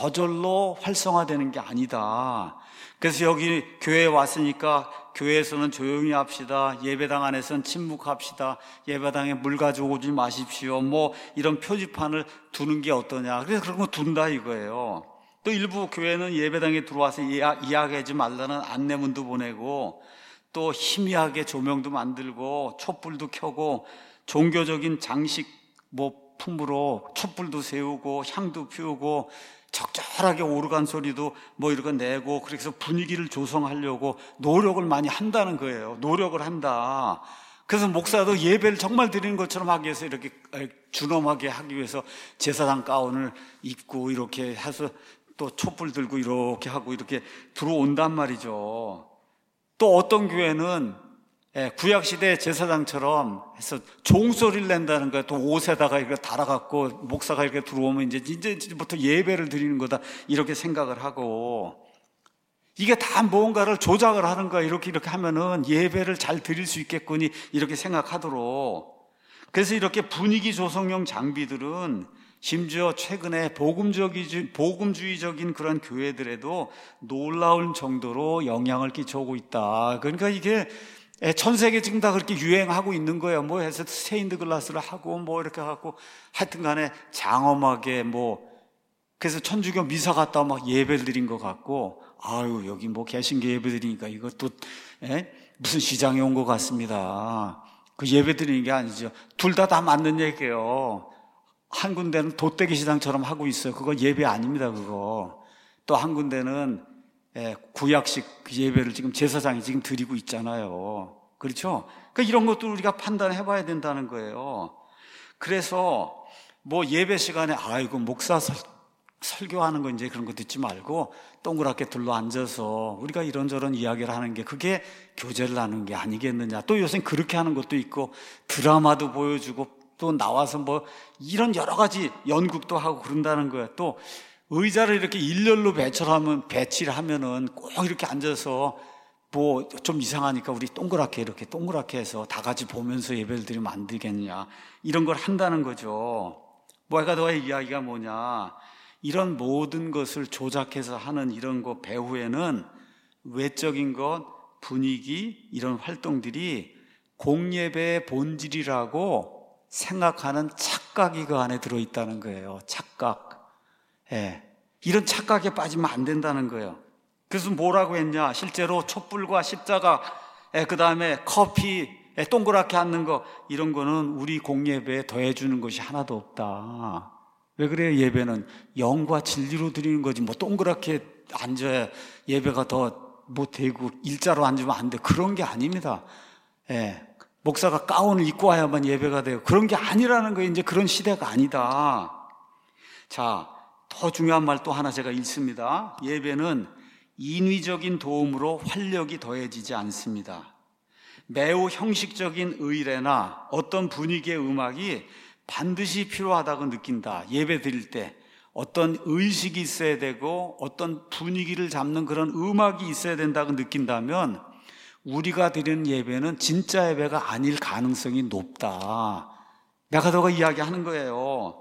저절로 활성화되는 게 아니다. 그래서 여기 교회에 왔으니까 교회에서는 조용히 합시다, 예배당 안에서는 침묵합시다, 예배당에 물 가져오지 마십시오, 뭐 이런 표지판을 두는 게 어떠냐. 그래서 그런 거 둔다 이거예요. 또 일부 교회는 예배당에 들어와서 이야기하지 말라는 안내문도 보내고, 또 희미하게 조명도 만들고 촛불도 켜고 종교적인 장식 뭐 품으로 촛불도 세우고 향도 피우고 적절하게 오르간 소리도 뭐 이렇게 내고, 그래서 분위기를 조성하려고 노력을 많이 한다는 거예요. 노력을 한다. 그래서 목사도 예배를 정말 드리는 것처럼 하기 위해서 이렇게 준엄하게 하기 위해서 제사장 가운을 입고 이렇게 해서 또 촛불 들고 이렇게 하고 이렇게 들어온단 말이죠. 또 어떤 교회는 구약시대 제사장처럼 해서 종소리를 낸다는 거예요. 또 옷에다가 이렇게 달아갖고 목사가 이렇게 들어오면 이제부터 예배를 드리는 거다, 이렇게 생각을 하고, 이게 다 뭔가를 조작을 하는 거야. 이렇게 하면은 예배를 잘 드릴 수 있겠거니 이렇게 생각하도록. 그래서 이렇게 분위기 조성용 장비들은 심지어 최근에 복음주의적인 그런 교회들에도 놀라운 정도로 영향을 끼쳐오고 있다. 그러니까 이게 전 세계 지금 다 그렇게 유행하고 있는 거예요. 뭐 해서 스테인드 글라스를 하고 뭐 이렇게 갖고 하여튼 간에 장엄하게 그래서 천주교 미사 갔다 막 예배를 드린 것 같고, 아유 여기 뭐 개신교 예배 드리니까 이것도 무슨 시장에 온 것 같습니다. 그 예배 드리는 게 아니죠. 둘 다 맞는 얘기예요. 한 군데는 돗대기 시장처럼 하고 있어요. 그거 예배 아닙니다. 그거 또 한 군데는 구약식 예배를 지금 제사장이 지금 드리고 있잖아요. 그렇죠? 그러니까 이런 것도 우리가 판단해 봐야 된다는 거예요. 그래서 뭐 예배 시간에 아이고 목사 설교하는 거 이제 그런 거 듣지 말고 동그랗게 둘러 앉아서 우리가 이런저런 이야기를 하는 게 그게 교제를 하는 게 아니겠느냐. 또 요새 그렇게 하는 것도 있고 드라마도 보여주고 또 나와서 뭐 이런 여러 가지 연극도 하고 그런다는 거예요. 또 의자를 이렇게 일렬로 배치를 하면은 꼭 이렇게 앉아서 뭐 좀 이상하니까 우리 동그랗게 해서 다 같이 보면서 예배를 드리면 안 되겠냐. 이런 걸 한다는 거죠. 뭐가더의 이야기가 뭐냐. 이런 모든 것을 조작해서 하는 이런 거 배후에는 외적인 것, 분위기, 이런 활동들이 공예배의 본질이라고 생각하는 착각이 그 안에 들어있다는 거예요. 착각. 이런 착각에 빠지면 안 된다는 거예요. 그래서 뭐라고 했냐? 실제로 촛불과 십자가, 그 다음에 커피, 동그랗게 앉는 거, 이런 거는 우리 공예배에 더해주는 것이 하나도 없다. 왜 그래요? 예배는 영과 진리로 드리는 거지. 뭐 동그랗게 앉아야 예배가 더 뭐 되고 일자로 앉으면 안 돼. 그런 게 아닙니다. 목사가 가운을 입고 와야만 예배가 돼요. 그런 게 아니라는 거예요. 이제 그런 시대가 아니다. 자, 더 중요한 말 또 하나 제가 읽습니다. 예배는 인위적인 도움으로 활력이 더해지지 않습니다. 매우 형식적인 의례나 어떤 분위기의 음악이 반드시 필요하다고 느낀다. 예배 드릴 때 어떤 의식이 있어야 되고 어떤 분위기를 잡는 그런 음악이 있어야 된다고 느낀다면 우리가 드리는 예배는 진짜 예배가 아닐 가능성이 높다. 메가더가 이야기하는 거예요.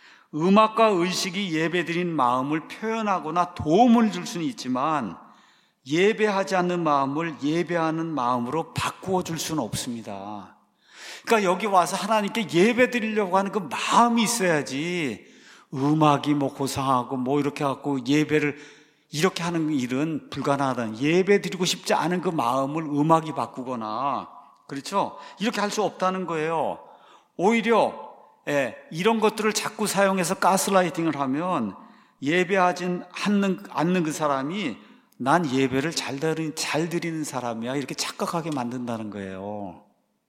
음악과 의식이 예배 드린 마음을 표현하거나 도움을 줄 수는 있지만 예배하지 않는 마음을 예배하는 마음으로 바꾸어 줄 수는 없습니다. 그러니까 여기 와서 하나님께 예배 드리려고 하는 그 마음이 있어야지 음악이 뭐 고상하고 뭐 이렇게 갖고 예배를 이렇게 하는 일은 불가능하다는, 예배 드리고 싶지 않은 그 마음을 음악이 바꾸거나, 그렇죠? 이렇게 할 수 없다는 거예요. 오히려 이런 것들을 자꾸 사용해서 가스라이팅을 하면 예배하지 않는 그 사람이 난 예배를 잘 드리는 사람이야 이렇게 착각하게 만든다는 거예요.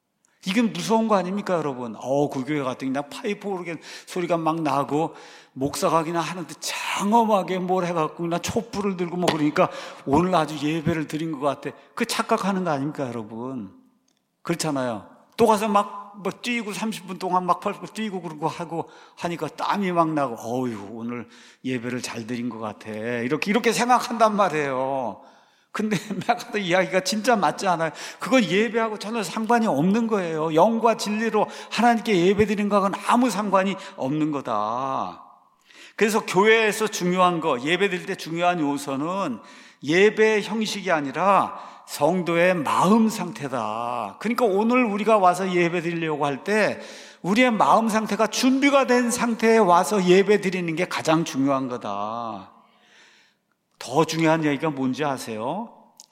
이건 무서운 거 아닙니까, 여러분? 그 교회 같은 그냥 파이프 오르게 소리가 막 나고 목사가 그냥 하는데 장엄하게 뭘 해갖고 그냥 촛불을 들고 뭐 그러니까 오늘 아주 예배를 드린 것 같아. 그 착각하는 거 아닙니까, 여러분? 그렇잖아요. 또 가서 막 뭐 뛰고 30분 동안 막 뛰고 그러고 하고 하니까 땀이 막 나고 어휴 오늘 예배를 잘 드린 것 같아. 이렇게 생각한단 말이에요. 근데 메가더 이야기가 진짜 맞지 않아요. 그건 예배하고 전혀 상관이 없는 거예요. 영과 진리로 하나님께 예배드리는 거하고는 아무 상관이 없는 거다. 그래서 교회에서 중요한 거, 예배드릴 때 중요한 요소는 예배의 형식이 아니라 성도의 마음 상태다. 그러니까 오늘 우리가 와서 예배드리려고 할 때 우리의 마음 상태가 준비가 된 상태에 와서 예배드리는 게 가장 중요한 거다. 더 중요한 얘기가 뭔지 아세요?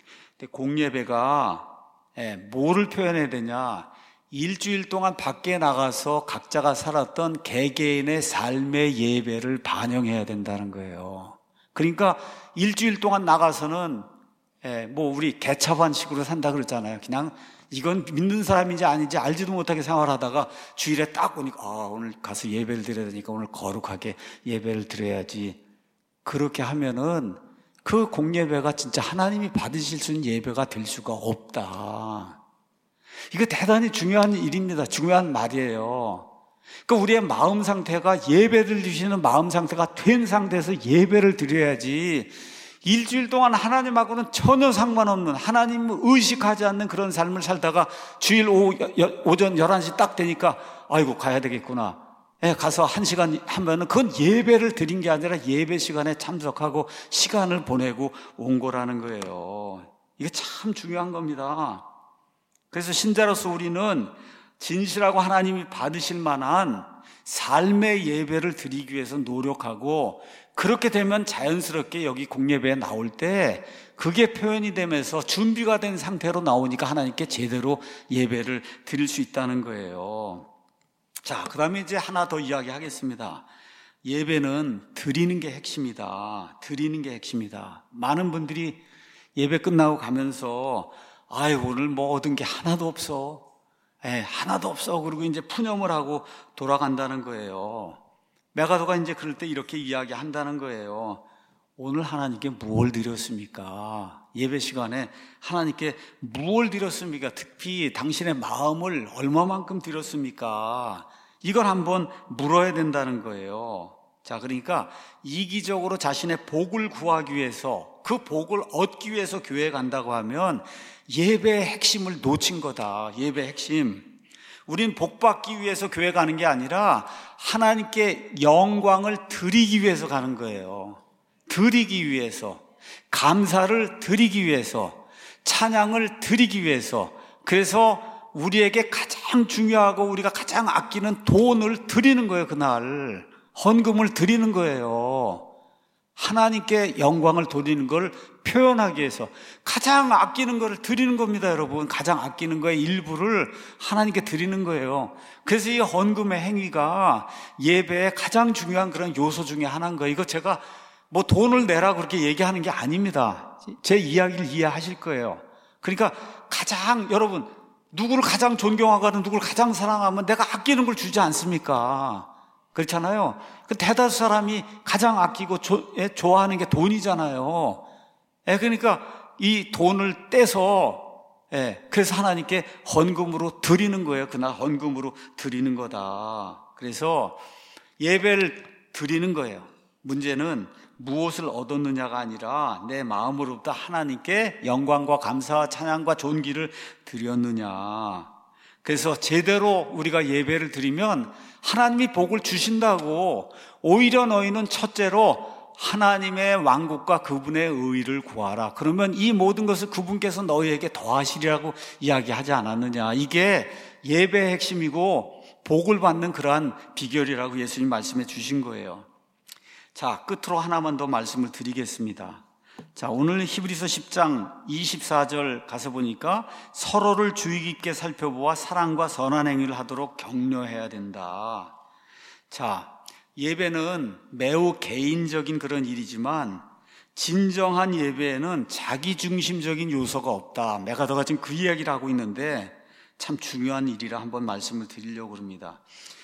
공예배가 뭐를 표현해야 되냐? 일주일 동안 밖에 나가서 각자가 살았던 개개인의 삶의 예배를 반영해야 된다는 거예요. 그러니까 일주일 동안 나가서는 뭐 우리 개차반식으로 산다 그러잖아요. 그냥 이건 믿는 사람인지 아닌지 알지도 못하게 생활하다가 주일에 딱 오니까 오늘 가서 예배를 드려야 되니까 오늘 거룩하게 예배를 드려야지. 그렇게 하면은 그 공예배가 진짜 하나님이 받으실 수 있는 예배가 될 수가 없다. 이거 대단히 중요한 일입니다. 중요한 말이에요. 그러니까 우리의 마음 상태가 예배를 드리시는 마음 상태가 된 상태에서 예배를 드려야지, 일주일 동안 하나님하고는 전혀 상관없는, 하나님을 의식하지 않는 그런 삶을 살다가 주일 오전 11시 딱 되니까 아이고 가야 되겠구나, 가서 1시간 하면은 그건 예배를 드린 게 아니라 예배 시간에 참석하고 시간을 보내고 온 거라는 거예요. 이게 참 중요한 겁니다. 그래서 신자로서 우리는 진실하고 하나님이 받으실 만한 삶의 예배를 드리기 위해서 노력하고, 그렇게 되면 자연스럽게 여기 공예배에 나올 때 그게 표현이 되면서 준비가 된 상태로 나오니까 하나님께 제대로 예배를 드릴 수 있다는 거예요. 자, 그 다음에 이제 하나 더 이야기하겠습니다. 예배는 드리는 게 핵심이다. 드리는 게 핵심이다. 많은 분들이 예배 끝나고 가면서 오늘 뭐 얻은 게 하나도 없어. 하나도 없어. 그리고 이제 푸념을 하고 돌아간다는 거예요. 메가더가 이제 그럴 때 이렇게 이야기한다는 거예요. 오늘 하나님께 무엇을 드렸습니까? 예배 시간에 하나님께 무엇을 드렸습니까? 특히 당신의 마음을 얼마만큼 드렸습니까? 이걸 한번 물어야 된다는 거예요. 자, 그러니까 이기적으로 자신의 복을 구하기 위해서, 그 복을 얻기 위해서 교회에 간다고 하면 예배의 핵심을 놓친 거다. 예배의 핵심. 우린 복 받기 위해서 교회 가는 게 아니라 하나님께 영광을 드리기 위해서 가는 거예요. 드리기 위해서, 감사를 드리기 위해서, 찬양을 드리기 위해서. 그래서 우리에게 가장 중요하고 우리가 가장 아끼는 돈을 드리는 거예요. 그날 헌금을 드리는 거예요. 하나님께 영광을 돌리는 걸 표현하기 위해서 가장 아끼는 걸 드리는 겁니다. 여러분, 가장 아끼는 거의 일부를 하나님께 드리는 거예요. 그래서 이 헌금의 행위가 예배의 가장 중요한 그런 요소 중에 하나인 거예요. 이거 제가 뭐 돈을 내라고 그렇게 얘기하는 게 아닙니다. 제 이야기를 이해하실 거예요. 그러니까 여러분, 누구를 가장 존경하거나 누구를 가장 사랑하면 내가 아끼는 걸 주지 않습니까? 그렇잖아요. 그 대다수 사람이 가장 아끼고 좋아하는 게 돈이잖아요. 그러니까 이 돈을 떼서 그래서 하나님께 헌금으로 드리는 거예요. 그날 헌금으로 드리는 거다. 그래서 예배를 드리는 거예요. 문제는 무엇을 얻었느냐가 아니라 내 마음으로부터 하나님께 영광과 감사와 찬양과 존귀를 드렸느냐. 그래서 제대로 우리가 예배를 드리면 하나님이 복을 주신다고. 오히려 너희는 첫째로 하나님의 왕국과 그분의 의를 구하라. 그러면 이 모든 것을 그분께서 너희에게 더하시리라고 이야기하지 않았느냐. 이게 예배의 핵심이고 복을 받는 그러한 비결이라고 예수님 말씀해 주신 거예요. 자, 끝으로 하나만 더 말씀을 드리겠습니다. 자, 오늘 히브리서 10장 24절 가서 보니까 서로를 주의 깊게 살펴보아 사랑과 선한 행위를 하도록 격려해야 된다. 자, 예배는 매우 개인적인 그런 일이지만 진정한 예배에는 자기중심적인 요소가 없다. 메가더가 지금 그 이야기를 하고 있는데 참 중요한 일이라 한번 말씀을 드리려고 합니다.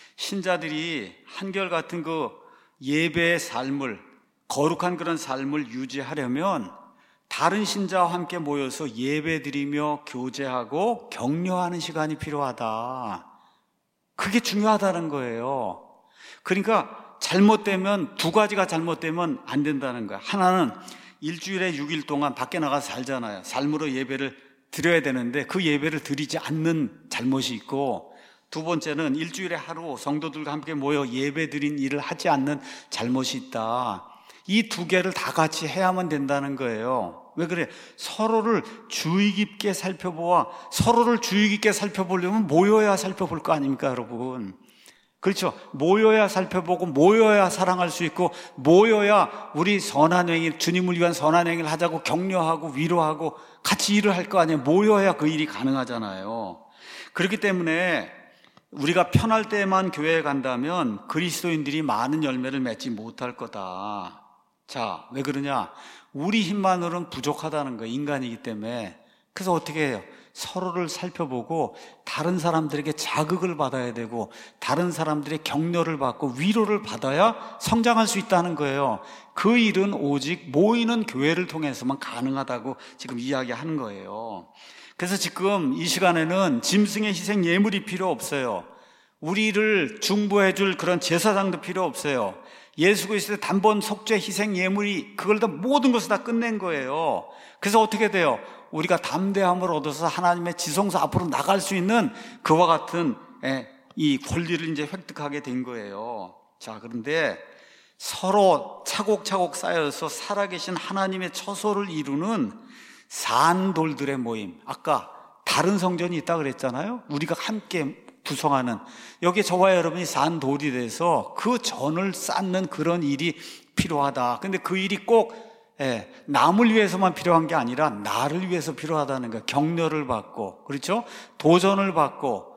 신자들이 한결같은 그 예배의 삶을, 거룩한 그런 삶을 유지하려면 다른 신자와 함께 모여서 예배드리며 교제하고 격려하는 시간이 필요하다. 그게 중요하다는 거예요. 그러니까 잘못되면, 두 가지가 잘못되면 안 된다는 거야. 하나는 일주일에 6일 동안 밖에 나가서 살잖아요. 삶으로 예배를 드려야 되는데 그 예배를 드리지 않는 잘못이 있고, 두 번째는 일주일에 하루 성도들과 함께 모여 예배 드린 일을 하지 않는 잘못이 있다. 이 두 개를 다 같이 해야만 된다는 거예요. 왜 그래? 서로를 주의 깊게 살펴보아, 서로를 주의 깊게 살펴보려면 모여야 살펴볼 거 아닙니까, 여러분? 그렇죠? 모여야 살펴보고, 모여야 사랑할 수 있고, 모여야 우리 선한 행위, 주님을 위한 선한 행위를 하자고 격려하고 위로하고 같이 일을 할 거 아니에요. 모여야 그 일이 가능하잖아요. 그렇기 때문에 우리가 편할 때만 교회에 간다면 그리스도인들이 많은 열매를 맺지 못할 거다. 자, 왜 그러냐? 우리 힘만으로는 부족하다는 거예요. 인간이기 때문에. 그래서 어떻게 해요? 서로를 살펴보고 다른 사람들에게 자극을 받아야 되고 다른 사람들의 격려를 받고 위로를 받아야 성장할 수 있다는 거예요. 그 일은 오직 모이는 교회를 통해서만 가능하다고 지금 이야기하는 거예요. 그래서 지금 이 시간에는 짐승의 희생 예물이 필요 없어요. 우리를 중보해 줄 그런 제사장도 필요 없어요. 예수 그리스도의 단번 속죄 희생 예물이 그걸 다 모든 것을 다 끝낸 거예요. 그래서 어떻게 돼요? 우리가 담대함을 얻어서 하나님의 지성소 앞으로 나갈 수 있는 그와 같은 이 권리를 이제 획득하게 된 거예요. 자, 그런데 서로 차곡차곡 쌓여서 살아계신 하나님의 처소를 이루는 산돌들의 모임. 아까 다른 성전이 있다고 그랬잖아요. 우리가 함께 구성하는, 여기 저와 여러분이 산돌이 돼서 그 전을 쌓는 그런 일이 필요하다. 근데 그 일이 꼭 남을 위해서만 필요한 게 아니라 나를 위해서 필요하다는 거예요. 격려를 받고, 그렇죠? 도전을 받고,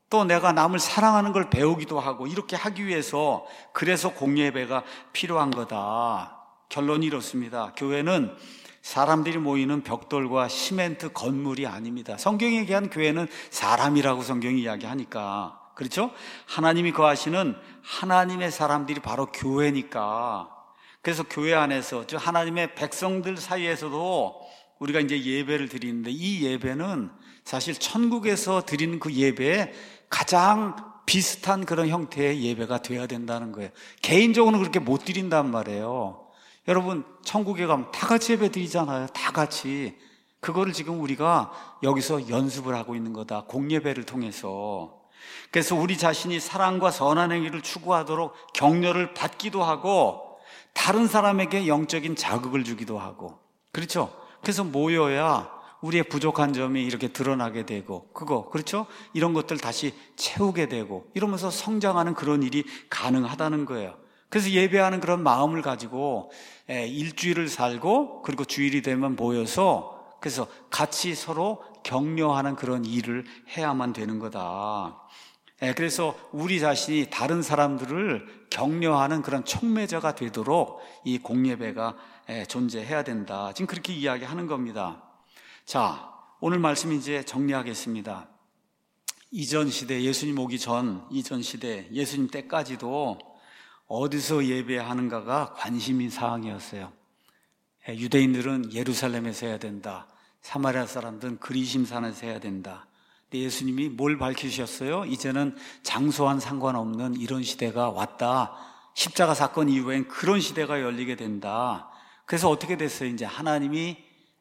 또 내가 남을 사랑하는 걸 배우기도 하고 이렇게 하기 위해서 그래서 공예배가 필요한 거다. 결론이 이렇습니다. 교회는 사람들이 모이는 벽돌과 시멘트 건물이 아닙니다. 성경이 얘기한 교회는 사람이라고 성경이 이야기하니까, 그렇죠? 하나님이 거하시는 하나님의 사람들이 바로 교회니까. 그래서 교회 안에서, 즉 하나님의 백성들 사이에서도 우리가 이제 예배를 드리는데, 이 예배는 사실 천국에서 드리는 그 예배에 가장 비슷한 그런 형태의 예배가 되어야 된다는 거예요. 개인적으로는 그렇게 못 드린단 말이에요. 여러분, 천국에 가면 다 같이 예배 드리잖아요. 다 같이. 그거를 지금 우리가 여기서 연습을 하고 있는 거다. 공예배를 통해서. 그래서 우리 자신이 사랑과 선한 행위를 추구하도록 격려를 받기도 하고, 다른 사람에게 영적인 자극을 주기도 하고, 그렇죠? 그래서 모여야 우리의 부족한 점이 이렇게 드러나게 되고, 그렇죠? 이런 것들 다시 채우게 되고, 이러면서 성장하는 그런 일이 가능하다는 거예요. 그래서 예배하는 그런 마음을 가지고 일주일을 살고, 그리고 주일이 되면 모여서 그래서 같이 서로 격려하는 그런 일을 해야만 되는 거다. 그래서 우리 자신이 다른 사람들을 격려하는 그런 촉매자가 되도록 이 공예배가 존재해야 된다. 지금 그렇게 이야기하는 겁니다. 자, 오늘 말씀 이제 정리하겠습니다. 이전 시대, 예수님 오기 전 이전 시대, 예수님 때까지도 어디서 예배하는가가 관심인 사항이었어요. 유대인들은 예루살렘에서 해야 된다. 사마리아 사람들은 그리심산에서 해야 된다. 근데 예수님이 뭘 밝히셨어요? 이제는 장소와는 상관없는 이런 시대가 왔다. 십자가 사건 이후엔 그런 시대가 열리게 된다. 그래서 어떻게 됐어요? 이제 하나님이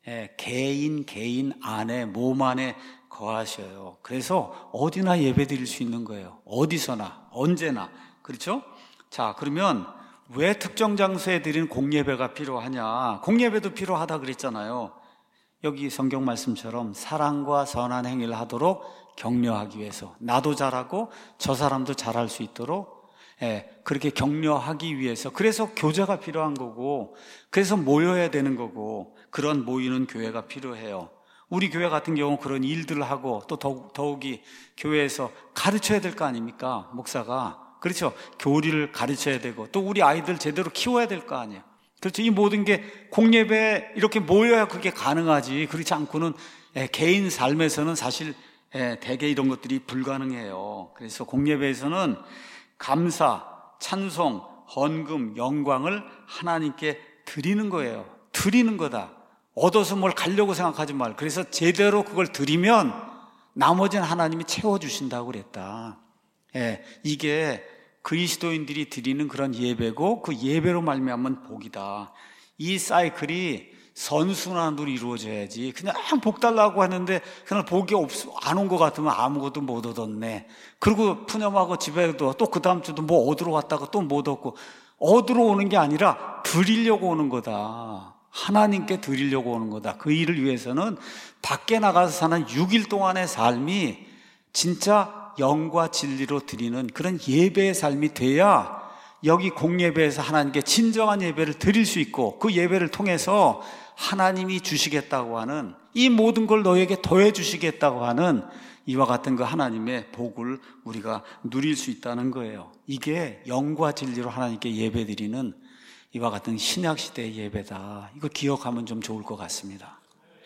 개인 안에, 몸 안에 거하셔요. 그래서 어디나 예배 드릴 수 있는 거예요. 어디서나, 언제나. 그렇죠? 자, 그러면 왜 특정 장소에 드리는 공예배가 필요하냐? 공예배도 필요하다 그랬잖아요. 여기 성경 말씀처럼 사랑과 선한 행위를 하도록 격려하기 위해서, 나도 잘하고 저 사람도 잘할 수 있도록 그렇게 격려하기 위해서, 그래서 교제가 필요한 거고, 그래서 모여야 되는 거고, 그런 모이는 교회가 필요해요. 우리 교회 같은 경우 그런 일들을 하고, 또 더욱이 교회에서 가르쳐야 될 거 아닙니까? 목사가. 그렇죠. 교리를 가르쳐야 되고, 또 우리 아이들 제대로 키워야 될 거 아니에요. 그렇죠. 이 모든 게 공예배에 이렇게 모여야 그게 가능하지. 그렇지 않고는 개인 삶에서는 사실 대개 이런 것들이 불가능해요. 그래서 공예배에서는 감사, 찬송, 헌금, 영광을 하나님께 드리는 거예요. 드리는 거다. 얻어서 뭘 가려고 생각하지 말고, 그래서 제대로 그걸 드리면 나머지는 하나님이 채워주신다고 그랬다. 이게 그리스도인들이 드리는 그런 예배고, 그 예배로 말미암은 복이다. 이 사이클이 선순환으로 이루어져야지, 그냥 복 달라고 하는데 그냥 복이 안 온 것 같으면 아무것도 못 얻었네. 그리고 푸념하고 집에도 또 그 다음 주도 뭐 얻으러 왔다가 또 못 얻고, 얻으러 오는 게 아니라 드리려고 오는 거다. 하나님께 드리려고 오는 거다. 그 일을 위해서는 밖에 나가서 사는 6일 동안의 삶이 진짜 영과 진리로 드리는 그런 예배의 삶이 돼야 여기 공예배에서 하나님께 진정한 예배를 드릴 수 있고, 그 예배를 통해서 하나님이 주시겠다고 하는, 이 모든 걸 너에게 더해 주시겠다고 하는 이와 같은 그 하나님의 복을 우리가 누릴 수 있다는 거예요. 이게 영과 진리로 하나님께 예배 드리는 이와 같은 신약시대의 예배다. 이거 기억하면 좀 좋을 것 같습니다.